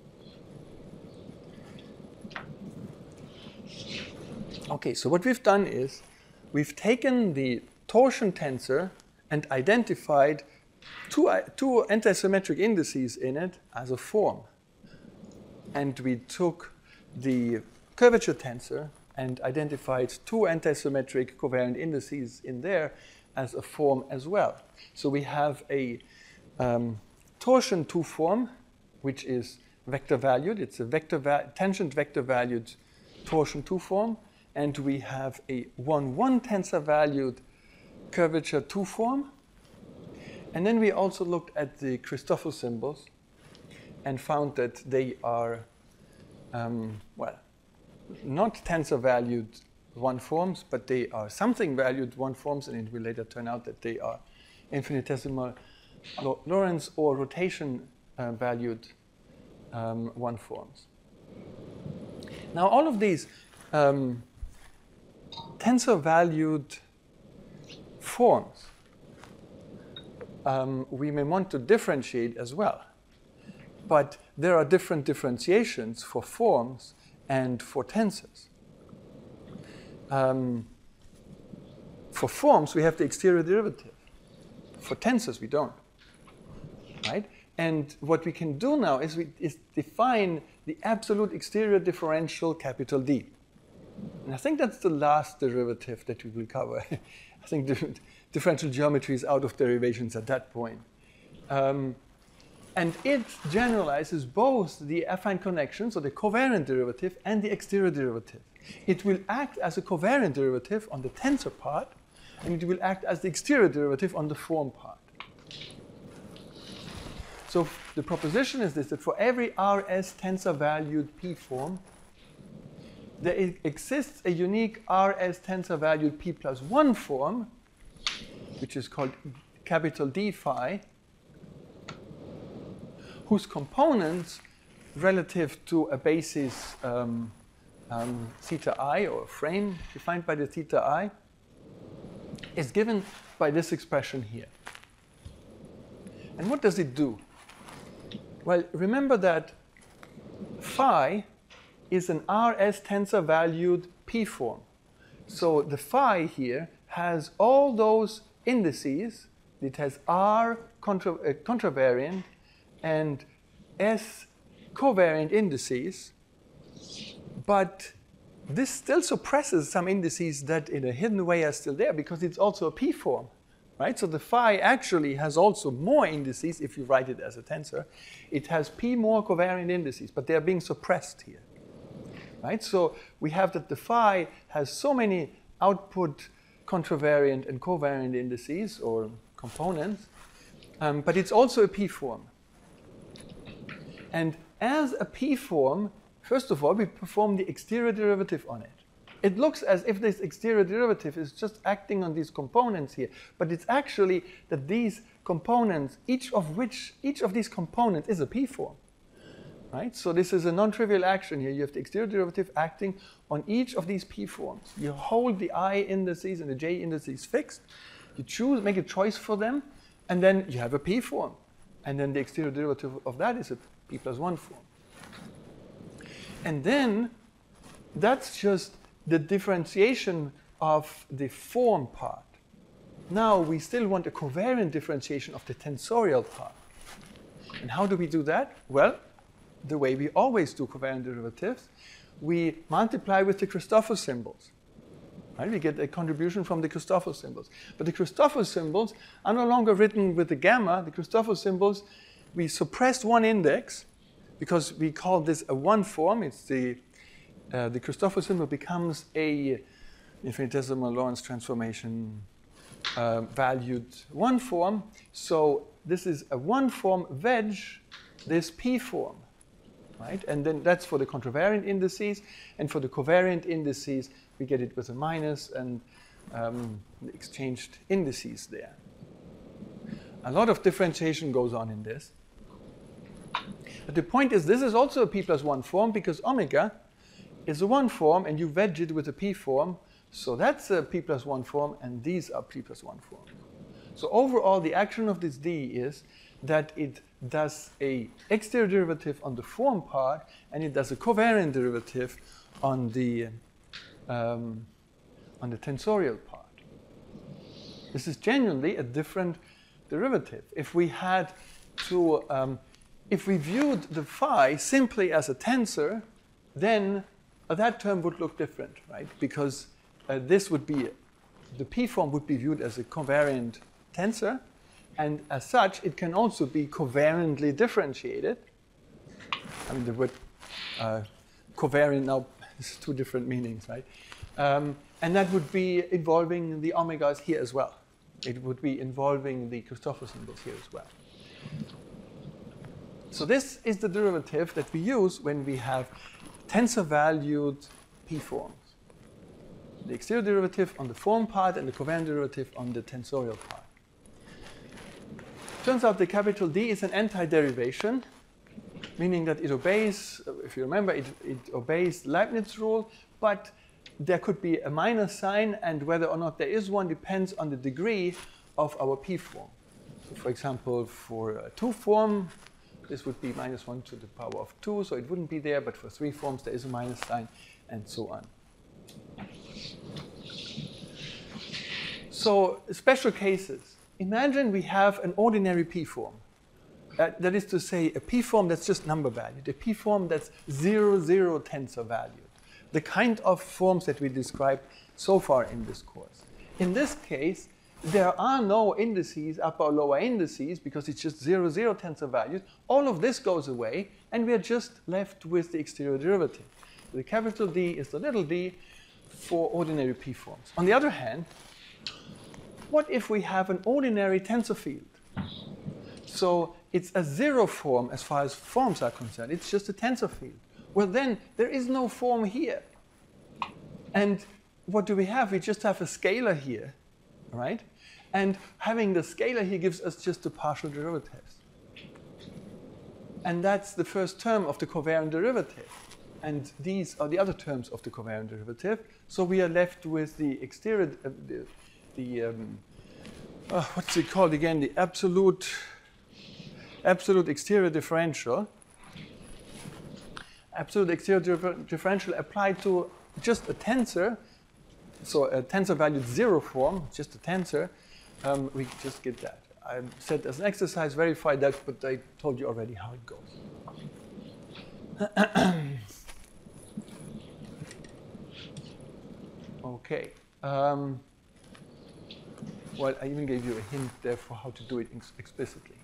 Okay, so what we've done is we've taken the torsion tensor and identified two, two antisymmetric indices in it as a form. And we took the curvature tensor and identified two antisymmetric covariant indices in there as a form as well. So we have a um, torsion two form, which is vector valued. It's a vector va tangent vector valued torsion two form. And we have a one one tensor valued curvature two form. And then we also looked at the Christoffel symbols and found that they are Um, well, not tensor valued one forms, but they are something valued one forms, and it will later turn out that they are infinitesimal Lorentz or rotation uh, valued um, one forms. Now, all of these um, tensor valued forms um, we may want to differentiate as well. But there are different differentiations for forms and for tensors. Um, for forms, we have the exterior derivative. For tensors, we don't. Right? And what we can do now is, we, is define the absolute exterior differential capital D. And I think that's the last derivative that we will cover. I think the differential geometry is out of derivations at that point. Um, And it generalizes both the affine connection, so the covariant derivative, and the exterior derivative. It will act as a covariant derivative on the tensor part, and it will act as the exterior derivative on the form part. So the proposition is this, that for every R S tensor-valued P form, there exists a unique R S tensor-valued P plus one form, which is called capital D phi, whose components relative to a basis um, um, theta I, or a frame defined by the theta I, is given by this expression here. And what does it do? Well, remember that phi is an R S tensor valued P form. So the phi here has all those indices. It has R contra uh, contravariant and S covariant indices, but this still suppresses some indices that in a hidden way are still there because it's also a P form, right? So the phi actually has also more indices if you write it as a tensor. It has P more covariant indices, but they're being suppressed here, right? So we have that the phi has so many output contravariant and covariant indices or components, um, but it's also a P form. And as a P form, first of all, we perform the exterior derivative on it. It looks as if this exterior derivative is just acting on these components here, but it's actually that these components, each of which, each of these components is a P form, right? So this is a non-trivial action here. You have the exterior derivative acting on each of these P forms. You hold the I indices and the J indices fixed. You choose, make a choice for them, and then you have a P form. And then the exterior derivative of that is a P plus one form. And then that's just the differentiation of the form part. Now we still want a covariant differentiation of the tensorial part. And how do we do that? Well, the way we always do covariant derivatives, we multiply with the Christoffel symbols. Right? We get a contribution from the Christoffel symbols. But the Christoffel symbols are no longer written with the gamma. The Christoffel symbols, we suppressed one index because we call this a one form. It's the uh, the Christoffel symbol becomes a infinitesimal Lorentz transformation uh, valued one form. So this is a one form wedge, this P form, right? And then that's for the contravariant indices. And for the covariant indices, we get it with a minus and um, the exchanged indices there. A lot of differentiation goes on in this. But the point is, this is also a P plus one form because omega is a one form and you wedge it with a P form. So that's a P plus one form and these are P plus one forms. So overall, the action of this D is that it does a exterior derivative on the form part and it does a covariant derivative on the, um, on the tensorial part. This is genuinely a different derivative. If we had to, um, if we viewed the phi simply as a tensor, then uh, that term would look different, right? Because uh, this would be, the P form would be viewed as a covariant tensor, and as such, it can also be covariantly differentiated. I mean, the word uh, covariant now has two different meanings, right? Um, and that would be involving the omegas here as well. It would be involving the Christoffel symbols here as well. So this is the derivative that we use when we have tensor-valued P forms. The exterior derivative on the form part and the covariant derivative on the tensorial part. Turns out the capital D is an anti-derivation, meaning that it obeys, if you remember, it, it obeys Leibniz rule, but there could be a minus sign, and whether or not there is one depends on the degree of our P form. So for example, for a two form, this would be minus one to the power of two, so it wouldn't be there, but for three forms, there is a minus sign, and so on. So special cases. Imagine we have an ordinary P form. Uh, that is to say, a P form that's just number valued, a P form that's zero, zero tensor valued. The kind of forms that we described so far in this course. In this case, there are no indices, upper or lower indices, because it's just zero, zero tensor values. All of this goes away, and we are just left with the exterior derivative. The capital D is the little d for ordinary P forms. On the other hand, what if we have an ordinary tensor field? So it's a zero form as far as forms are concerned. It's just a tensor field. Well, then there is no form here. And what do we have? We just have a scalar here, right? And having the scalar here gives us just the partial derivatives. And that's the first term of the covariant derivative. And these are the other terms of the covariant derivative. So we are left with the exterior, uh, the, the um, uh, what's it called again? The absolute, absolute exterior differential. Absolute exterior differential applied to just a tensor, so a tensor valued zero form, just a tensor, um, we just get that. I said as an exercise, verify that, but I told you already how it goes. Okay. Um, well, I even gave you a hint there for how to do it ex explicitly.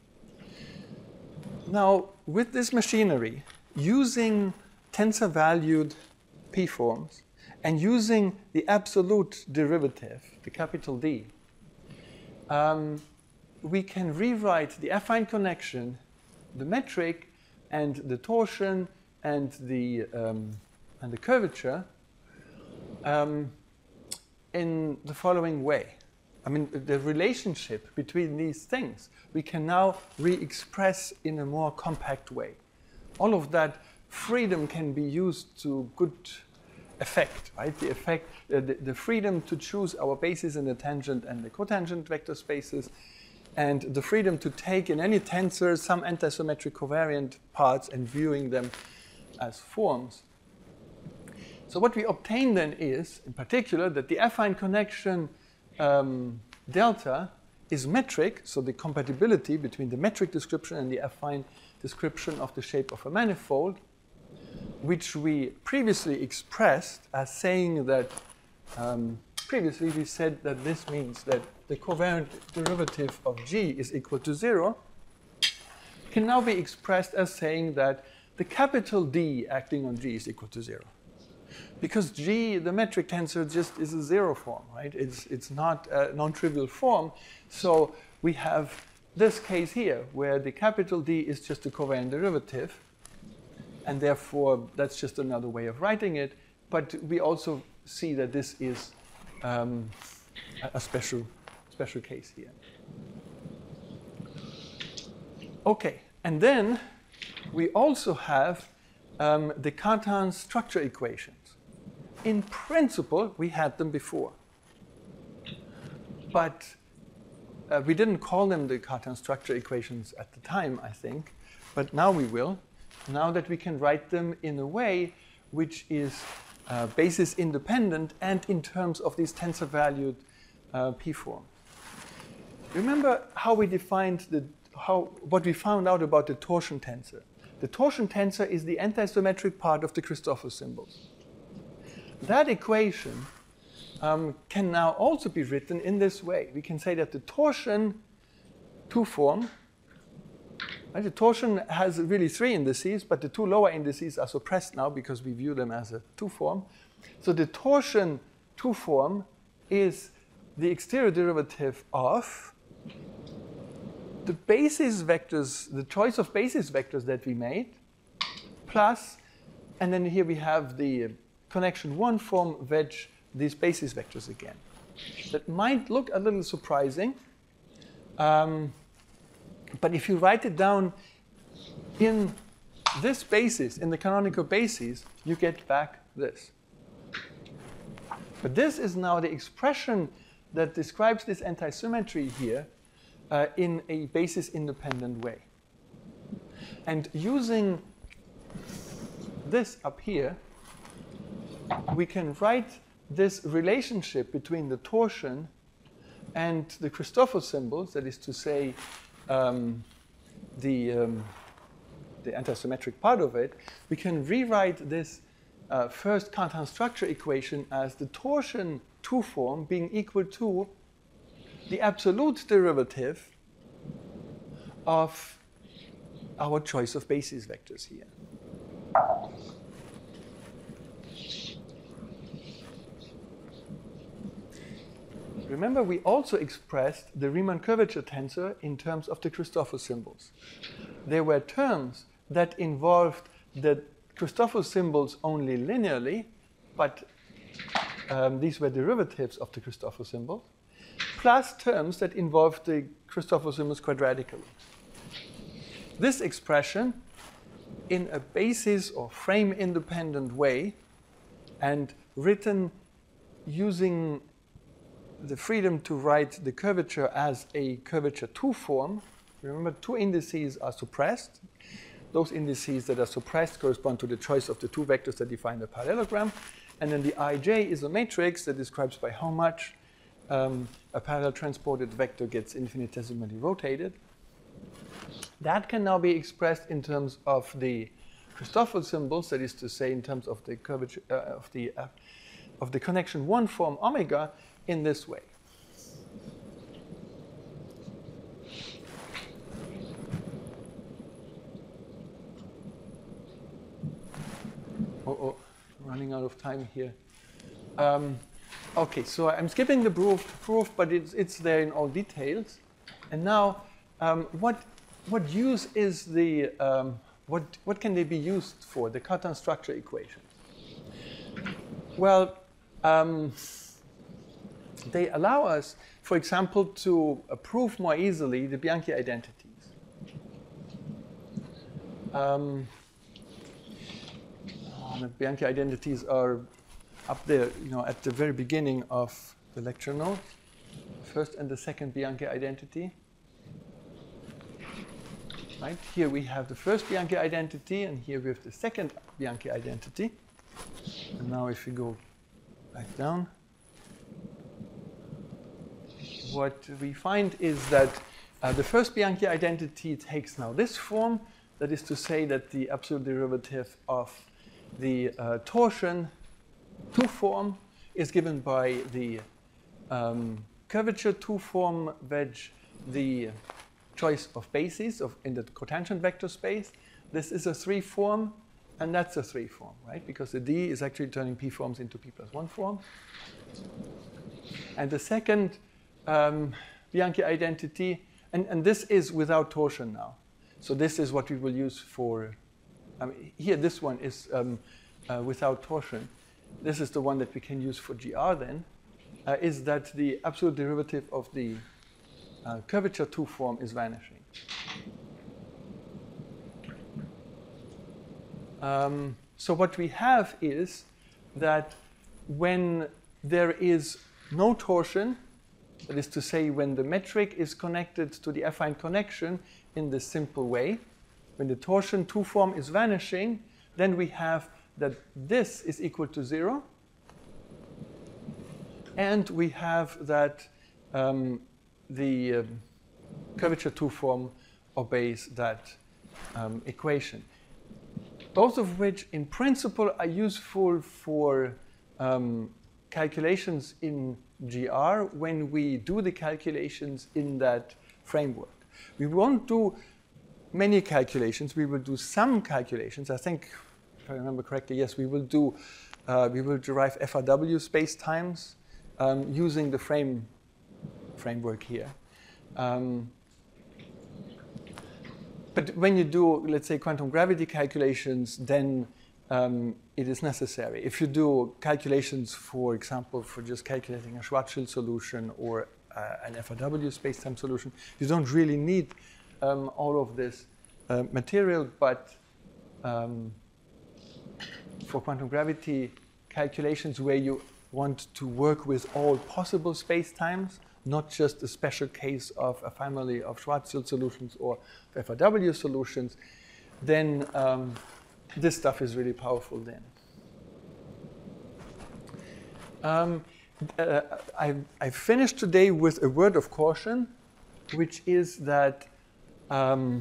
Now, with this machinery, using tensor-valued P forms and using the absolute derivative, the capital D, um, we can rewrite the affine connection, the metric, and the torsion, and the, um, and the curvature um, in the following way. I mean, the relationship between these things we can now re-express in a more compact way. All of that freedom can be used to good effect, right? The effect, uh, the, the freedom to choose our basis in the tangent and the cotangent vector spaces, and the freedom to take in any tensor some antisymmetric covariant parts and viewing them as forms. So what we obtain then is, in particular, that the affine connection um, delta is metric, so the compatibility between the metric description and the affine description of the shape of a manifold, which we previously expressed as saying that, um, previously we said that this means that the covariant derivative of G is equal to zero, can now be expressed as saying that the capital D acting on G is equal to zero. Because G, the metric tensor, just is a zero form, right? It's, it's not a non-trivial form. So we have this case here, where the capital D is just a covariant derivative. And therefore, that's just another way of writing it. But we also see that this is um, a, a special, special case here. OK, and then we also have um, the Cartan structure equations. In principle, we had them before. But uh, we didn't call them the Cartan structure equations at the time, I think. But now we will, now that we can write them in a way which is uh, basis independent and in terms of these tensor-valued uh, p-form. Remember how we defined the, how, what we found out about the torsion tensor. The torsion tensor is the antisymmetric part of the Christoffel symbols. That equation um, can now also be written in this way. We can say that the torsion two form, right, the torsion has really three indices, but the two lower indices are suppressed now because we view them as a two form. So the torsion two form is the exterior derivative of the basis vectors, the choice of basis vectors that we made, plus, and then here we have the connection one form wedge these basis vectors again. That might look a little surprising, um, but if you write it down in this basis, in the canonical basis, you get back this. But this is now the expression that describes this antisymmetry here uh, in a basis-independent way. And using this up here, we can write this relationship between the torsion and the Christoffel symbols, that is to say, um, the, um, the antisymmetric part of it. We can rewrite this uh, first Cartan structure equation as the torsion two form being equal to the absolute derivative of our choice of basis vectors here. Remember, we also expressed the Riemann curvature tensor in terms of the Christoffel symbols. There were terms that involved the Christoffel symbols only linearly, but um, these were derivatives of the Christoffel symbols, plus terms that involved the Christoffel symbols quadratically. This expression, in a basis or frame-independent way, and written using the freedom to write the curvature as a curvature two form. Remember, two indices are suppressed. Those indices that are suppressed correspond to the choice of the two vectors that define the parallelogram. And then the ij is a matrix that describes by how much um, a parallel transported vector gets infinitesimally rotated. That can now be expressed in terms of the Christoffel symbols, that is to say, in terms of the curvature uh, of the uh, of the connection one form omega, in this way. Oh, oh, running out of time here. Um, okay, so I'm skipping the proof, proof, but it's it's there in all details. And now, um, what what use is the um, what what can they be used for? The Cartan structure equations. Well. Um, They allow us, for example, to uh, prove more easily the Bianchi identities. Um, uh, the Bianchi identities are up there, you know, at the very beginning of the lecture notes. First and the second Bianchi identity. Right here we have the first Bianchi identity, and here we have the second Bianchi identity. And now, if we go back down. What we find is that uh, the first Bianchi identity takes now this form. That is to say that the absolute derivative of the uh, torsion two form is given by the um, curvature two form wedge the choice of basis of in the cotangent vector space. This is a three form and that's a three form, right? Because the D is actually turning P forms into P plus one form. And the second um, Bianchi identity, and, and this is without torsion now. So this is what we will use for, I mean, here this one is um, uh, without torsion. This is the one that we can use for G R then, uh, is that the absolute derivative of the uh, curvature two form is vanishing. Um, so what we have is that when there is no torsion, that is to say when the metric is connected to the affine connection in this simple way, when the torsion two form is vanishing, then we have that this is equal to zero, and we have that um, the um, curvature two form obeys that um, equation. Both of which, in principle, are useful for um, calculations in G R when we do the calculations in that framework. We won't do many calculations. We will do some calculations. I think, if I remember correctly, yes, we will do. Uh, we will derive F R W spacetimes um, using the frame framework here. Um, But when you do, let's say, quantum gravity calculations, then um, it is necessary. If you do calculations, for example, for just calculating a Schwarzschild solution or uh, an F R W spacetime solution, you don't really need um, all of this uh, material. But um, for quantum gravity calculations where you want to work with all possible spacetimes, not just a special case of a family of Schwarzschild solutions or F R W solutions, then um, this stuff is really powerful then. Um, uh, I, I finished today with a word of caution, which is that um,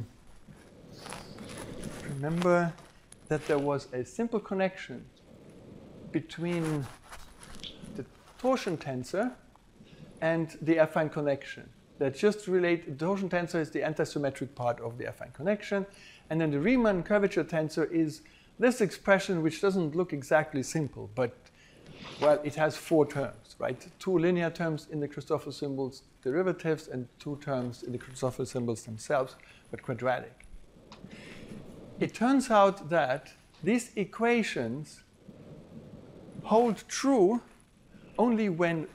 remember that there was a simple connection between the torsion tensor and the affine connection. That just relate, the torsion tensor is the antisymmetric part of the affine connection, and then the Riemann curvature tensor is this expression which doesn't look exactly simple, but, well, it has four terms, right? Two linear terms in the Christoffel symbols derivatives and two terms in the Christoffel symbols themselves, but quadratic. It turns out that these equations hold true only when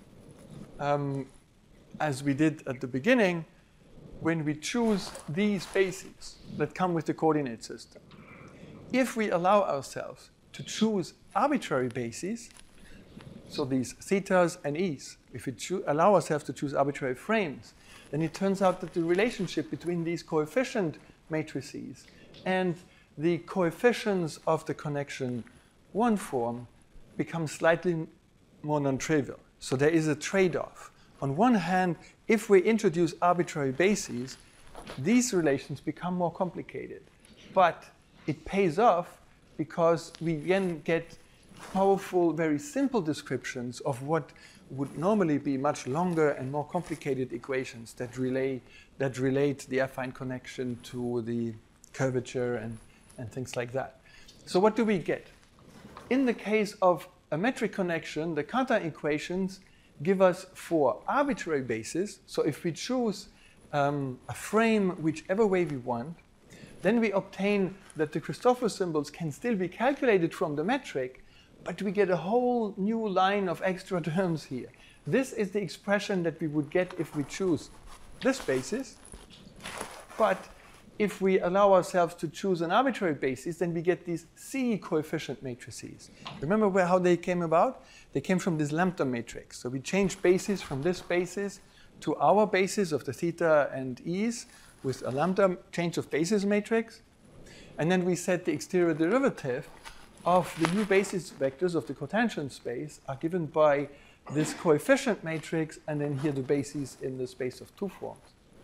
Um, as we did at the beginning, when we choose these bases that come with the coordinate system. If we allow ourselves to choose arbitrary bases, so these thetas and e's, if we allow ourselves to choose arbitrary frames, then it turns out that the relationship between these coefficient matrices and the coefficients of the connection one form becomes slightly more non-trivial. So there is a trade-off. On one hand, if we introduce arbitrary bases, these relations become more complicated. But it pays off because we then get powerful, very simple descriptions of what would normally be much longer and more complicated equations that relay that relate the affine connection to the curvature and, and things like that. So what do we get? In the case of a metric connection, the Cantor equations give us four arbitrary bases. So if we choose um, a frame whichever way we want, then we obtain that the Christoffel symbols can still be calculated from the metric, but we get a whole new line of extra terms here. This is the expression that we would get if we choose this basis, but if we allow ourselves to choose an arbitrary basis, then we get these C coefficient matrices. Remember where, how they came about? They came from this lambda matrix. So we changed basis from this basis to our basis of the theta and e's with a lambda change of basis matrix. And then we said the exterior derivative of the new basis vectors of the cotangent space are given by this coefficient matrix and then here the bases in the space of two forms.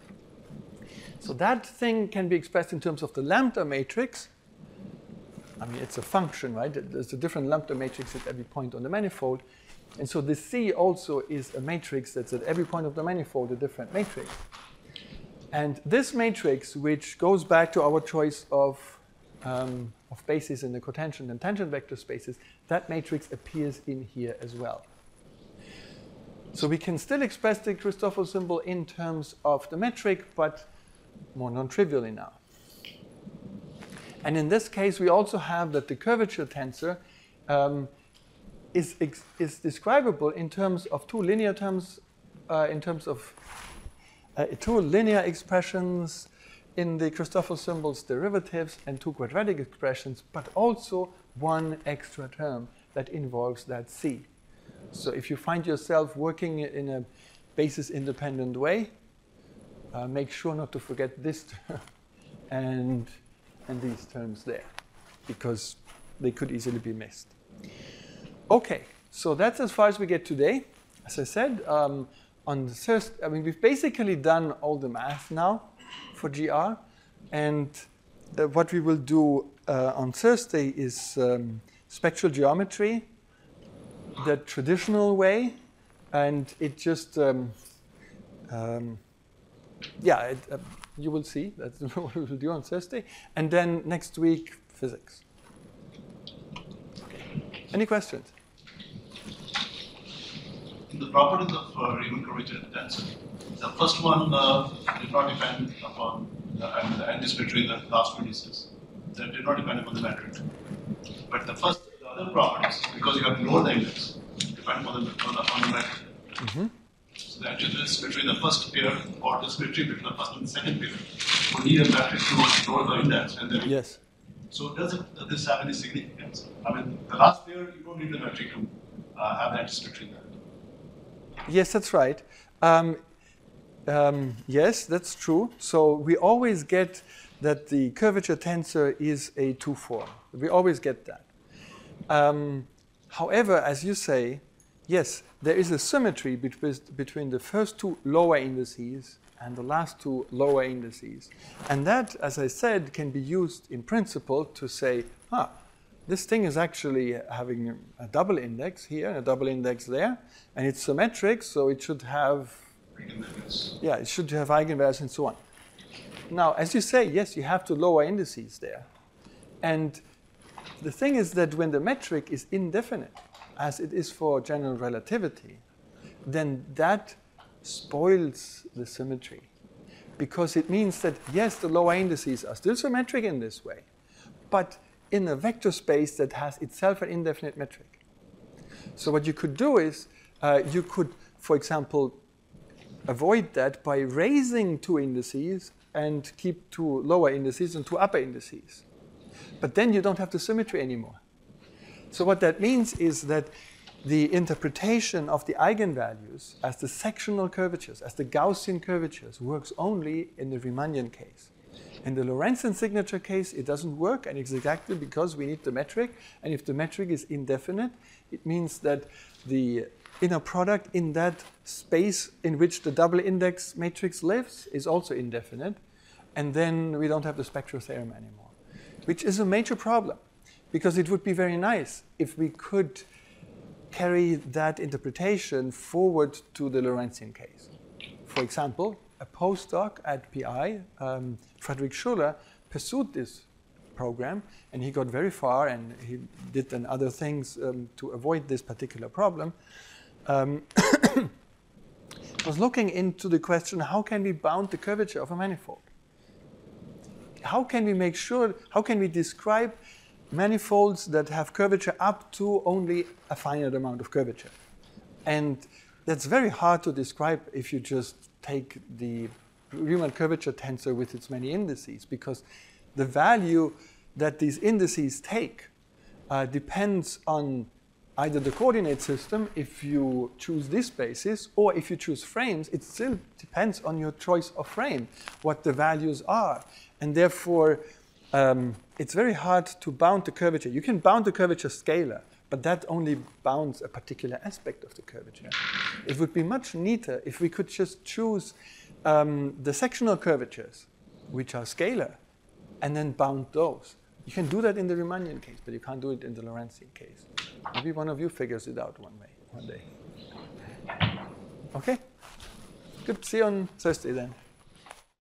So that thing can be expressed in terms of the lambda matrix. I mean, it's a function, right? There's a different lambda matrix at every point on the manifold. And so the C also is a matrix that's at every point of the manifold a different matrix. And this matrix, which goes back to our choice of um, of bases in the cotangent and tangent vector spaces, that matrix appears in here as well. So we can still express the Christoffel symbol in terms of the metric, but more non-trivially now. And in this case, we also have that the curvature tensor um, is, is describable in terms of two linear terms, uh, in terms of uh, two linear expressions in the Christoffel symbol's derivatives and two quadratic expressions, but also one extra term that involves that C. So if you find yourself working in a basis-independent way, uh, make sure not to forget this term and, and these terms there, because they could easily be missed. Okay, so that's as far as we get today. As I said, um, on the Thursday, I mean, we've basically done all the math now for G R, and uh, what we will do uh, on Thursday is um, spectral geometry, the traditional way, and it just, um, um, yeah, it, uh, you will see, that's what we will do on Thursday, and then next week, physics. Okay. Any questions? The properties of uh, Riemann curvature tensor. The first one uh, did not depend upon the, and the anticipatory, the last two indices. That did not depend upon the metric. But the first, the other properties, because you have to lower the index, depend on the, on the, on the metric. Mm-hmm. So the anticipatory between the first pair or the symmetry between the first and the second pair would need a metric to lower the index. And then yes. So does, it, does this have any significance? I mean, the last pair, you don't need the metric to uh, have the anticipatory there. Yes, that's right. Um, um, yes, that's true. So we always get that the curvature tensor is a two-form. We always get that. Um, however, as you say, yes, there is a symmetry between, between the first two lower indices and the last two lower indices. And that, as I said, can be used in principle to say, ah, this thing is actually having a double index here and a double index there, and it's symmetric, so it should have, yeah, it should have eigenvalues and so on. Now, as you say, yes, you have to lower indices there. And the thing is that when the metric is indefinite, as it is for general relativity, then that spoils the symmetry. Because it means that, yes, the lower indices are still symmetric in this way, but in a vector space that has itself an indefinite metric. So what you could do is, uh, you could, for example, avoid that by raising two indices and keep two lower indices and two upper indices. But then you don't have the symmetry anymore. So what that means is that the interpretation of the eigenvalues as the sectional curvatures, as the Gaussian curvatures, works only in the Riemannian case. In the Lorentzian signature case, it doesn't work, and it's exactly because we need the metric. And if the metric is indefinite, it means that the inner product in that space in which the double index matrix lives is also indefinite. And then we don't have the spectral theorem anymore, which is a major problem, because it would be very nice if we could carry that interpretation forward to the Lorentzian case. For example, a postdoc at P I, um, Frederick Schuller, pursued this program, and he got very far, and he did then other things um, to avoid this particular problem. Um, was looking into the question, how can we bound the curvature of a manifold? How can we make sure, how can we describe manifolds that have curvature up to only a finite amount of curvature? And that's very hard to describe if you just take the Riemann curvature tensor with its many indices, because the value that these indices take uh, depends on either the coordinate system, if you choose this basis, or if you choose frames, it still depends on your choice of frame, what the values are. And therefore, um, it's very hard to bound the curvature. You can bound the curvature scalar, but that only bounds a particular aspect of the curvature. It would be much neater if we could just choose um, the sectional curvatures, which are scalar, and then bound those. You can do that in the Riemannian case, but you can't do it in the Lorentzian case. Maybe one of you figures it out one way, one day. Okay? Good. See you on Thursday then.